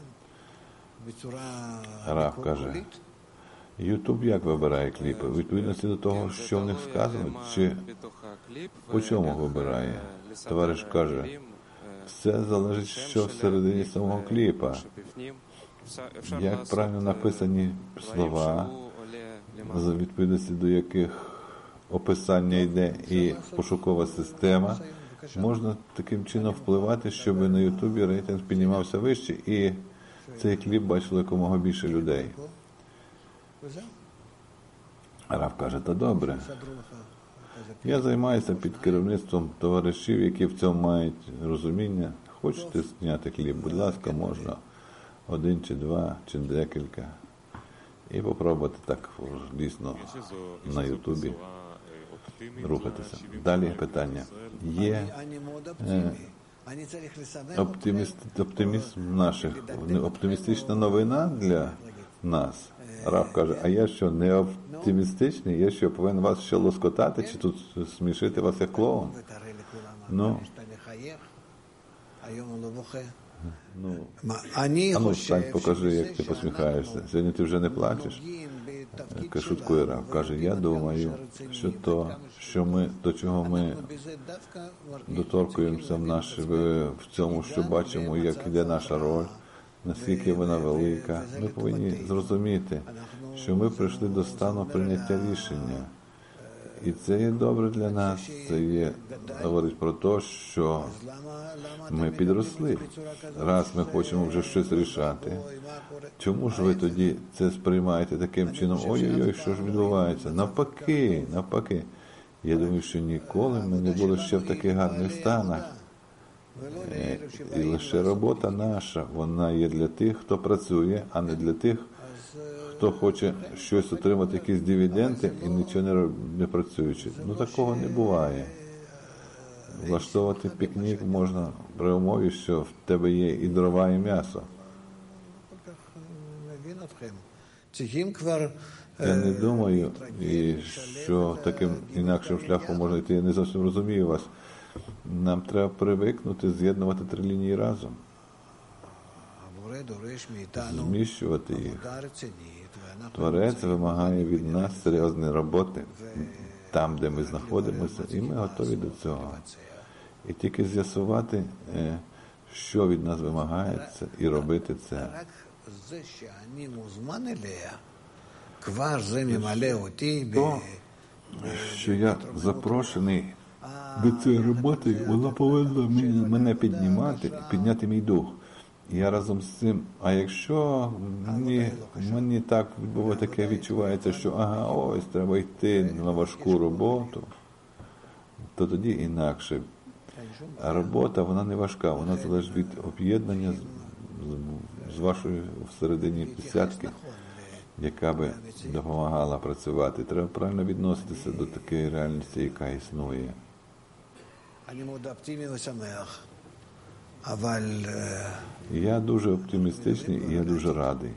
Рав каже, Ютуб як вибирає кліпи? У відповідності до того, що в них сказано, чи по чому вибирає? Товариш каже, все залежить, що всередині самого кліпа. Як правильно написані слова, за відповідності до яких описання йде і пошукова система, можна таким чином впливати, щоб на Ютубі рейтинг піднімався вище і цей кліп бачило якомога більше людей. Рав каже, то добре. Я займаюся під керівництвом товаришів, які в цьому мають розуміння. Хочете зняти кліп, будь ласка, можна. 1 чи 2, чи декілька. І попробувати так дійсно на Ютубі рухатися. Далі питання. Є оптимізм наших, оптимістична новина для нас. Рав каже, а я що, не оптимістичний? Я що, повинен вас ще лоскотати, чи тут смішити вас як клоун? Ну, стань, покажи, як ти посміхаєшся. Сьогодні ти вже не плачеш? Шуткує Рав. Каже, я думаю, що то, що ми, до чого ми доторкуємося в цьому, що бачимо, як іде наша роль, наскільки вона велика, ми повинні зрозуміти, що ми прийшли до стану прийняття рішення. І це є добре для нас, це є, говорить про те, що ми підросли. Раз ми хочемо вже щось рішати, чому ж ви тоді це сприймаєте таким чином? Ой-ой-ой, що ж відбувається? Навпаки. Я думаю, що ніколи ми не були ще в таких гарних станах. І лише робота наша, вона є для тих, хто працює, а не для тих, хто хоче щось отримати, якісь дивіденди і нічого не працюючи. Ну, такого не буває. Влаштовувати пікнік можна при умові, що в тебе є і дрова, і м'ясо. Я не думаю, що таким інакшим шляхом можна йти. Я не зовсім розумію вас. Нам треба привикнути з'єднувати 3 лінії разом. Зміщувати їх. Творець вимагає від нас серйозної роботи там, де ми знаходимося, і ми готові до цього. І тільки з'ясувати, що від нас вимагається, і робити це. То, що я запрошений до цієї роботи, вона повинна мене підняти мій дух. Я разом з цим, а якщо мені так було таке відчувається, що ось треба йти на важку роботу, то тоді інакше. А робота, вона не важка, вона залежить від об'єднання з вашою всередині десятки, яка би допомагала працювати. Треба правильно відноситися до такої реальності, яка існує. Я дуже оптимістичний і я дуже радий.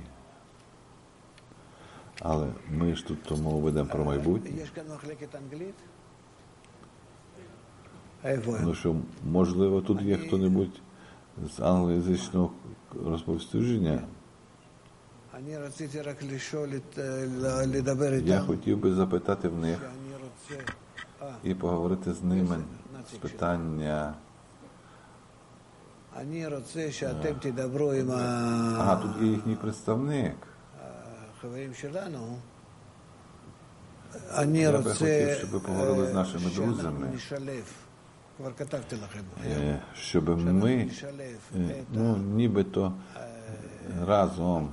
Але ми ж тут тому ведемо про майбутнє. Ну що, можливо, тут є хто-небудь з англоязичного розповсюдження? Я хотів би запитати в них і поговорити з ними з питання. Тут є їхній представник. Я би хотів, щоб ви поговорили з нашими друзями, щоб ми, нібито разом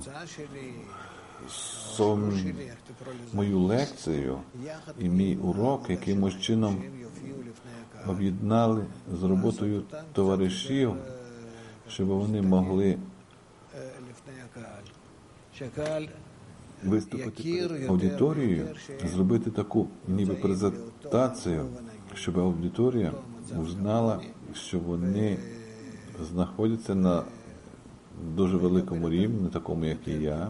з мою лекцію і мій урок якимось чином об'єднали з роботою товаришів, щоб вони могли виступити перед аудиторією, зробити таку ніби презентацію, щоб аудиторія узнала, що вони знаходяться на дуже великому рівні, такому, як і я,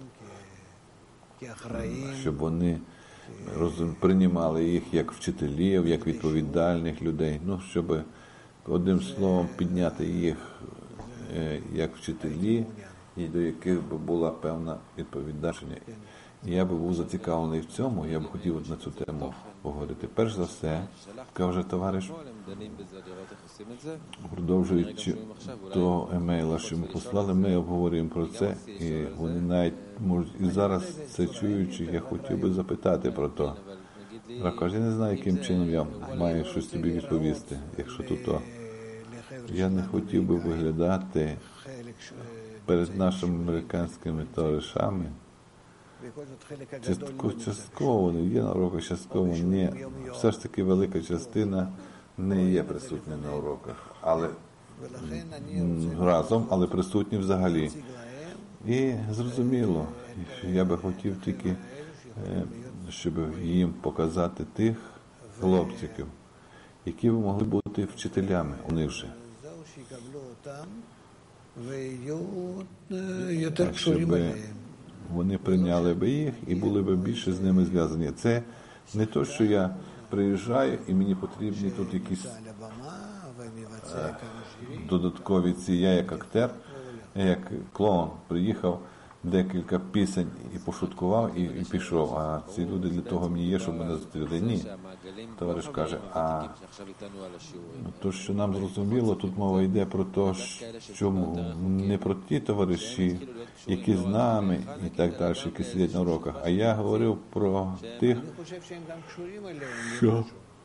щоб вони приймали їх як вчителів, як відповідальних людей, щоб одним словом підняти їх як вчителі, і до яких би була певна відповідальність. Я би був зацікавлений в цьому, я б хотів на цю тему поговорити. Перш за все, каже товариш, продовжуючи того емейла, що ми послали, ми обговорюємо про це, і вони навіть можуть, і зараз це чуючи, я хотів би запитати про то. Каже, я не знаю, яким чином я маю щось тобі відповісти, якщо то. Я не хотів би виглядати перед нашими американськими товаришами. Частково вони є на уроках, частково ні. Все ж таки велика частина не є присутня на уроках, але разом, але присутні взагалі. І зрозуміло, я би хотів тільки, щоб їм показати тих хлопчиків, які б могли бути вчителями, вони вже. Щоб вони прийняли би їх і були б більше з ними зв'язані. Це не то, що я приїжджаю і мені потрібні тут якісь додаткові ці, я як актер, як клоун приїхав, декілька пісень і пошуткував, і пішов. А ці люди для того мені є, щоб мене зустріли. Ні. Товариш каже, то, що нам зрозуміло, тут мова йде про те, що не про ті товариші, які з нами і так далі, які сидять на уроках, а я говорив про тих, що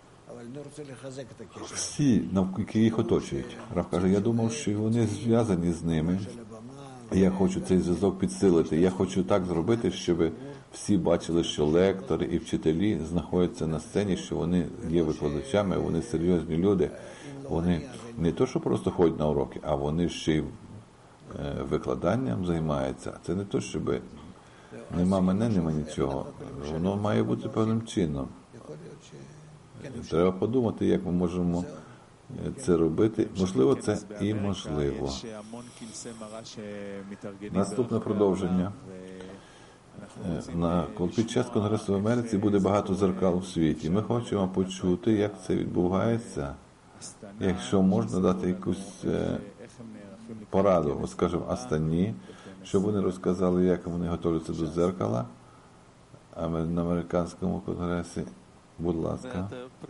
всі, які їх оточують. Рав каже, я думав, що вони зв'язані з ними. Я хочу цей зв'язок підсилити. Я хочу так зробити, щоб всі бачили, що лектори і вчителі знаходяться на сцені, що вони є викладачами, вони серйозні люди. Вони не то, що просто ходять на уроки, а вони ще й викладанням займаються. Це не то, щоб нема мене, нема нічого. Воно має бути певним чином. Треба подумати, як ми можемо це робити. Можливо, це і можливо. Наступне продовження. Під час Конгресу в Америці буде багато дзеркал у світі. Ми хочемо почути, як це відбувається. Якщо можна дати якусь пораду, скажімо, Астані, щоб вони розказали, як вони готуються до дзеркала на американському конгресі. Будь ласка.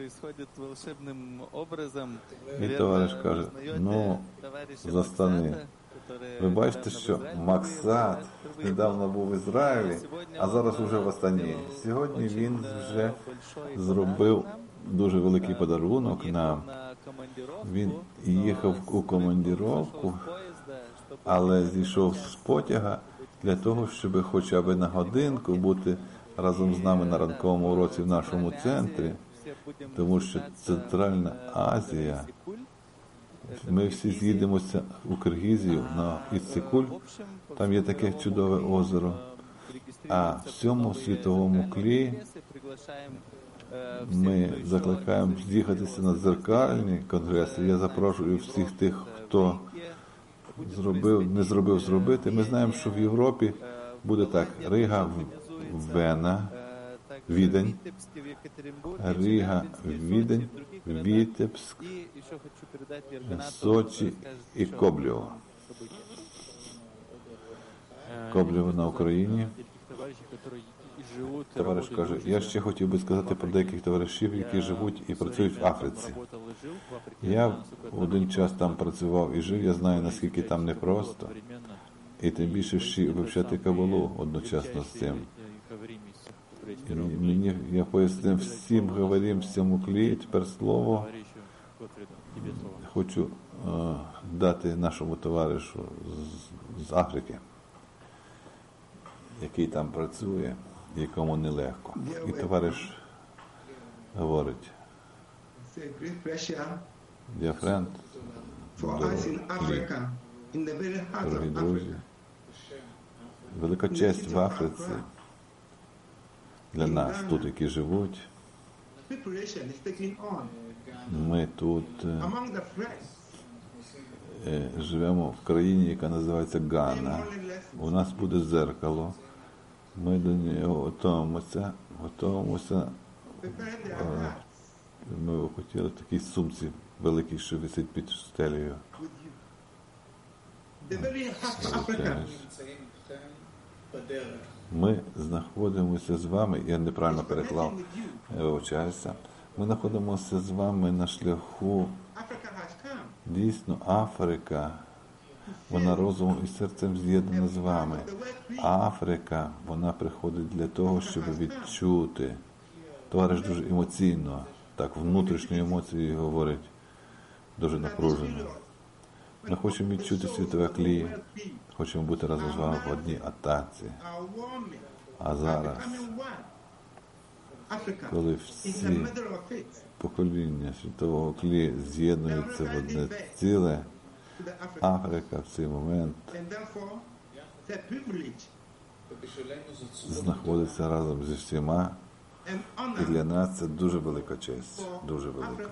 І товариш каже, з Астани. Ви бачите, що Максат недавно був в Ізраїлі, а зараз уже в Астані. Сьогодні він вже зробив дуже великий подарунок нам. Він їхав у командировку, але зійшов з потяга для того, щоб хоча б на годинку бути разом з нами на ранковому уроці в нашому центрі, тому що Центральна Азія, ми всі з'їдемося у Киргизію на Іссик-Куль, там є таке чудове озеро, а в цьому світовому тлі ми закликаємо з'їхатися на дзеркальні конгреси. Я запрошую всіх тих, хто не зробив зробити. Ми знаємо, що в Європі буде так: Рига, Вена, Відень, Рига, Відень, Вітебськ, Сочі і Коблєво. Коблєво на Україні. Товариш каже, я ще хотів би сказати про деяких товаришів, які живуть і працюють в Африці. Я один час там працював і жив, я знаю, наскільки там непросто. І тим більше ще вивчати Кабалу одночасно з цим. Я пояснив всім, говорим в цьому клі, тепер слово хочу дати нашому товаришу з Африки, який там працює, якому нелегко. І товариш говорить, dear friend, дорогі друзі, велика честь в Африці для нас, тут, які живуть. Ми тут живемо в країні, яка називається Гана. У нас буде дзеркало. Ми до нього готуємося. Ми хотіли в такій сумці великій, що висить під стелею. Ми знаходимося з вами, я неправильно переклав, вибачаюся. Ми знаходимося з вами на шляху. Дійсно, Африка, вона розумом і серцем з'єднана з вами. Африка, вона приходить для того, щоб відчути. Товариш дуже емоційно, так, внутрішні емоції говорить, дуже напружено. Ми хочемо відчути світове клі, хочемо бути разом з вами в одній атаці. А зараз, коли всі покоління світового клі з'єднуються в одне ціле, Африка в цей момент знаходиться разом зі всіма, і для нас це дуже велика честь, дуже велика.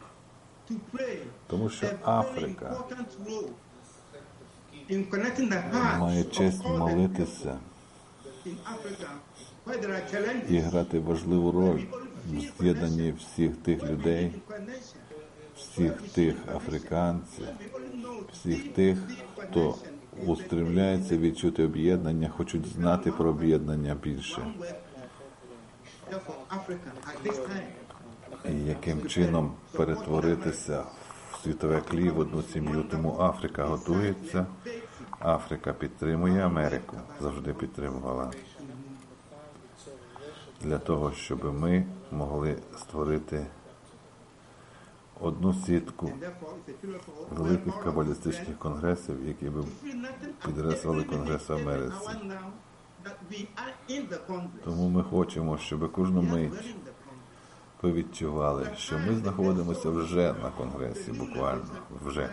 Тому що Африка має честь молитися і грати важливу роль в з'єднанні всіх тих людей, всіх тих африканців, всіх тих, хто устремляється відчути об'єднання, хочуть знати про об'єднання більше. І яким чином перетворитися в світове клі в одну сім'ю. Тому Африка готується, Африка підтримує Америку, завжди підтримувала. Для того, щоб ми могли створити одну сітку великих кабалістичних конгресів, які б підкреслили Конгрес в Америці. Тому ми хочемо, щоб кожну мить ви відчували, що ми знаходимося вже на Конгресі, буквально, вже.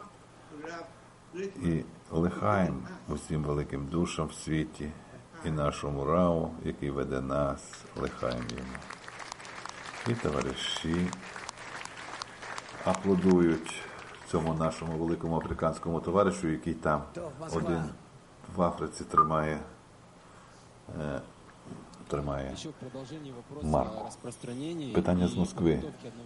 І лихаєм усім великим душам в світі, і нашому Рау, який веде нас, лихаєм йому. І товариші аплодують цьому нашому великому африканському товаришу, який там один в Африці тримає марку. Питання з Москви.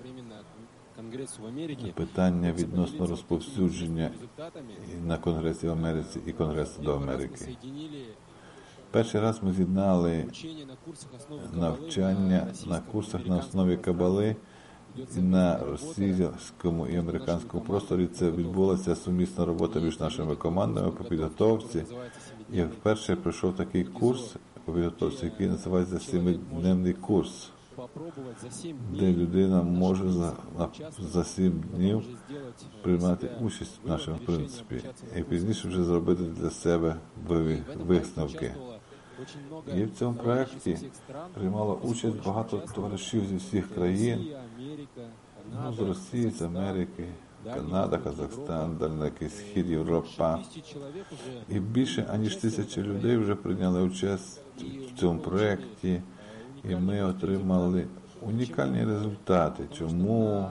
Питання відносно розповсюдження на Конгресі в Америці і Конгресу до Америки. Перший раз ми з'єднали навчання на курсах на основі Кабали на російському і американському просторі. Це відбулася сумісна робота між нашими командами по підготовці. І вперше пройшов такий курс по підготовці, який називається 7-дневний курс, де людина може за 7 днів приймати участь в нашому принципі і пізніше вже зробити для себе висновки. І в цьому проєкті приймало участь багато товаришів зі всіх країн, з Росії, з Америки, Канада, Казахстан, Дальній Схід, Європа. І більше аніж 1000 людей вже прийняли участь в цьому проєкті, і ми отримали унікальні результати. Чому?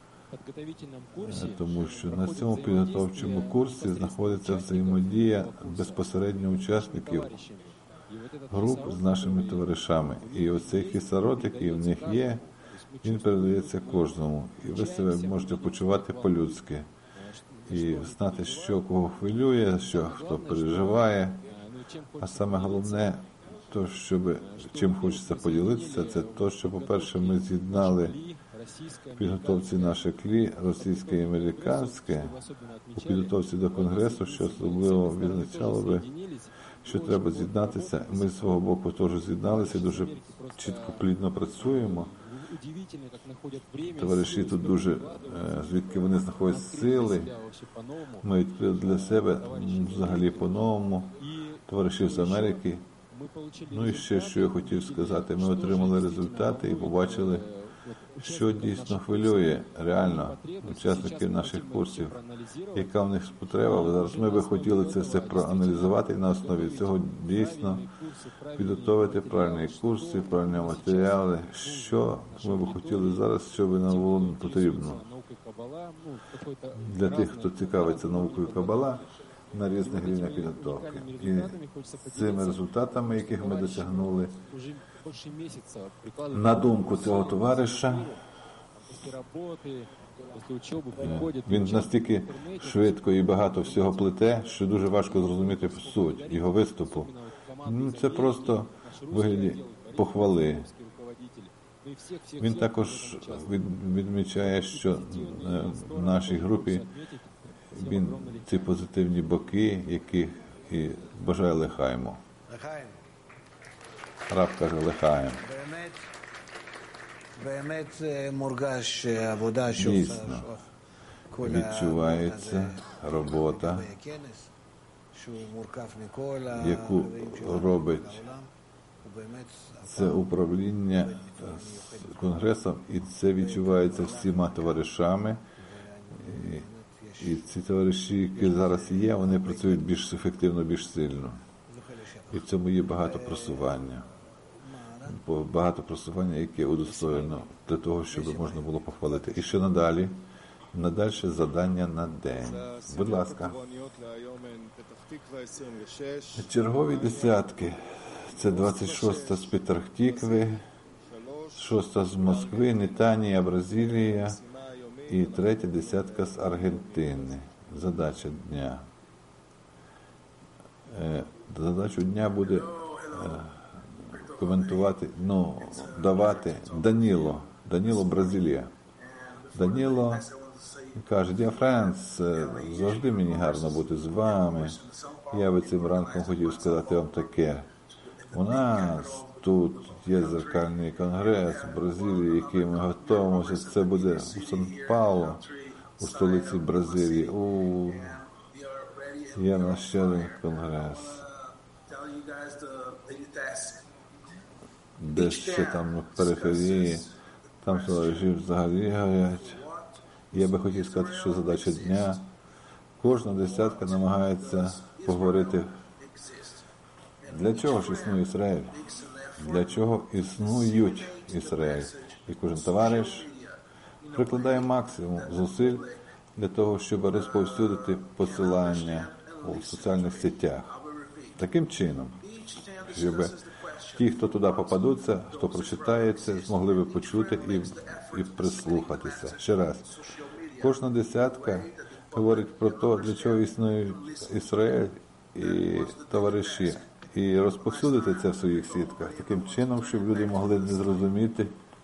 Тому що на цьому підготовчому курсі знаходиться взаємодія безпосередньо учасників груп з нашими товаришами. І оцей кислород, який в них є, він передається кожному. І ви себе можете почувати по-людськи. І знати, що кого хвилює, що хто переживає. А саме головне, то, чим хочеться поділитися, це те, що, по-перше, ми з'єднали в підготовці наше клі, російське і американське, у підготовці до Конгресу, що особливо відзначало би, що треба з'єднатися. Ми з свого боку теж з'єдналися, дуже чітко, плідно працюємо. Товариші тут дуже, звідки вони знаходять сили, ми відкрили для себе взагалі по-новому, товаришів з Америки. Ну і ще, що я хотів сказати, ми отримали результати і побачили, Що дійсно хвилює реально учасників наших курсів, яка в них потреба. Зараз ми би хотіли це все проаналізувати і на основі цього дійсно підготовити правильні курси, правильні матеріали. Що ми би хотіли зараз, що би нам було потрібно для тих, хто цікавиться наукою Кабала на різних рівнях підготовки. І цими результатами, яких ми досягнули, на думку цього товариша, він настільки швидко і багато всього плете, що дуже важко зрозуміти суть його виступу. Це просто в вигляді похвали. Він також відмічає, що в нашій групі він ці позитивні боки, яких і бажає лехаємо. Раб каже лехаєм. Дійсно, відчувається робота, яку робить це управління з Конгресом, і це відчувається всіма товаришами. І ці товариші, які зараз є, вони працюють більш ефективно, більш сильно. І в цьому є багато просування. Багато просування, яке удостоєно для того, щоб можна було похвалити. І ще надальше завдання на день. Будь ласка. Чергові десятки. Це 26-та з Петахтикви, 6-та з Москви, Нетанія, Бразилія і 3-та десятка з Аргентини. Задача дня. Задачу дня буде коментувати, давати Даніло, Бразилія. Даніло каже: Dear friends, завжди мені гарно бути з вами. Я би цим ранком хотів сказати вам таке. У нас тут є дзеркальний конгрес в Бразилії, який ми готуємося. Це буде у Сан-Паулу, у столиці Бразилії. Є наш ще один конгрес. Де ще там на периферії, там товариші взагалі горять. Я би хотів сказати, що задача дня. Кожна десятка намагається поговорити, для чого ж існує Ізраїль, для чого існують Ізраїль. І кожен товариш прикладає максимум зусиль для того, щоб розповсюдити посилання у соціальних сетях. Таким чином, щоб ті, хто туди попадуться, хто прочитає це, змогли би почути і прислухатися. Ще раз, кожна десятка говорить про те, для чого існує Ізраїль і товариші, і розповсюдити це в своїх сітках, таким чином, щоб люди могли не зрозуміти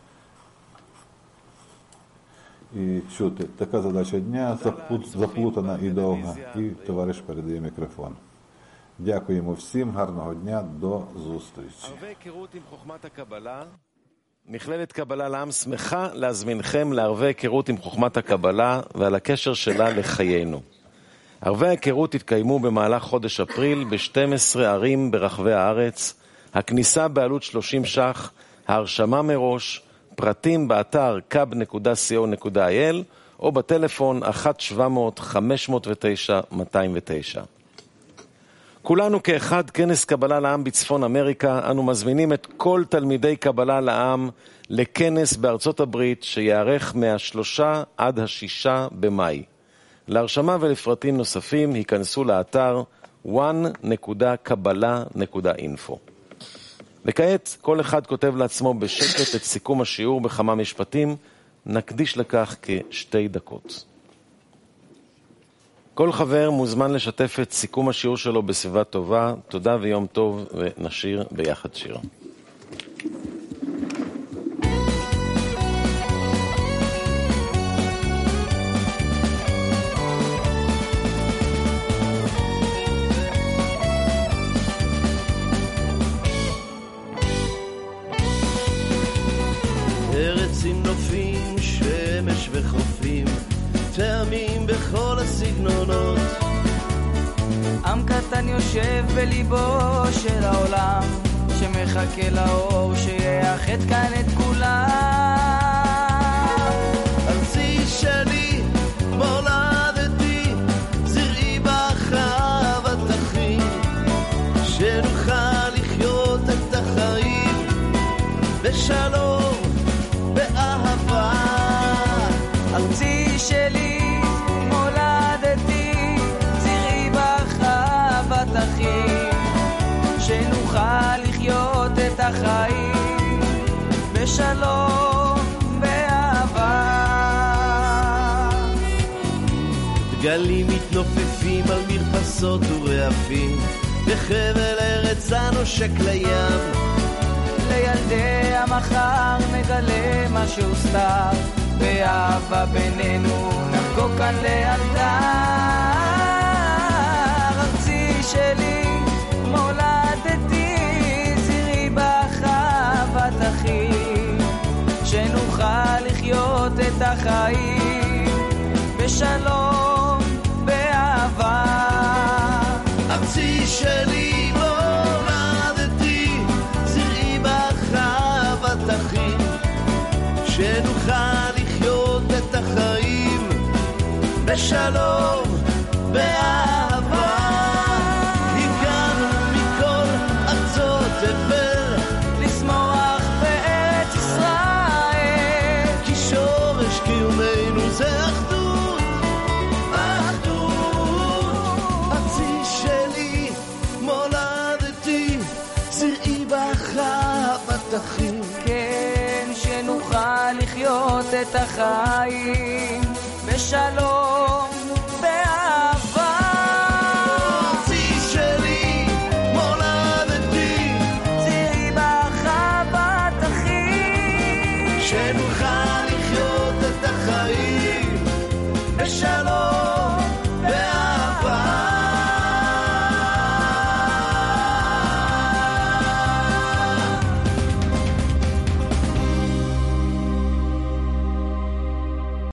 і чути. Така задача дня, заплутана і довга, і товариш передає мікрофон. Дякуємо всім, гарного дня, до зустрічі. מכללת קבלה לעם שמחה להזמינכם לערבי היכרות עם חוכמת הקבלה ועל הקשר שלה לחיינו. ערבי ההיכרות התקיימו במהלך חודש אפריל ב-12 ערים ברחבי הארץ. הכניסה בעלות 30 ש"ח, ההרשמה מראש, פרטים באתר kab.co.il או בטלפון 1-700-509-209. כולנו כאחד כנס קבלה לעם בצפון אמריקה. אנו מזמינים את כל תלמידי קבלה לעם לכנס בארצות הברית שיערך מה-3 עד ה-6 במאי. להרשמה ולפרטים נוספים היכנסו לאתר one.kabbalah.info. וכעת כל אחד כותב לעצמו בשקט את סיכום השיעור בכמה משפטים. נקדיש לכך כ2 דקות. כל חבר מוזמן לשתף את סיכום השיעור שלו בסביבה טובה. תודה ויום טוב, ונשיר ביחד שיר. ארץ עם נופים, שמש וחופים, טעמים בכל הסגנונות. עם קטן יושב בליבו של העולם, שמחכה לאור שיאחד כאן את כולם. שלי, מולדתי, זרעי בחוות אחים, שנוכל לחיות את החיים בשלום, באהבה. ארצי שלי, מולדתי, זרעי בחוות אחים, שנוכל לחיות את החיים בשלום, באהבה. דגלים מתנופפים על מרפסות ורעפים, בחבל ארץ הנושק לים. לילדי המחר נגלה מה שהוסתר, באהבה בינינו נחגוג כאן לאלתר. ארצי שלי, מולדתי, זרעי בחוות אחים, שנוכל לחיות את החיים בשלום, באהבה. ארצי שלי, מולדתי, זרעי בחוות אחים, שנוכל לחיות את החיים בשלום, באהבה. הגענו מכל ארצות תבל לשמוח בארץ ישראל, כי שורש קיומנו זה אחדות, אחדות. ארצי שלי, מולדתי, זרעי בחוות אחים, כן, שנוכל לחיות את החיים בשלום,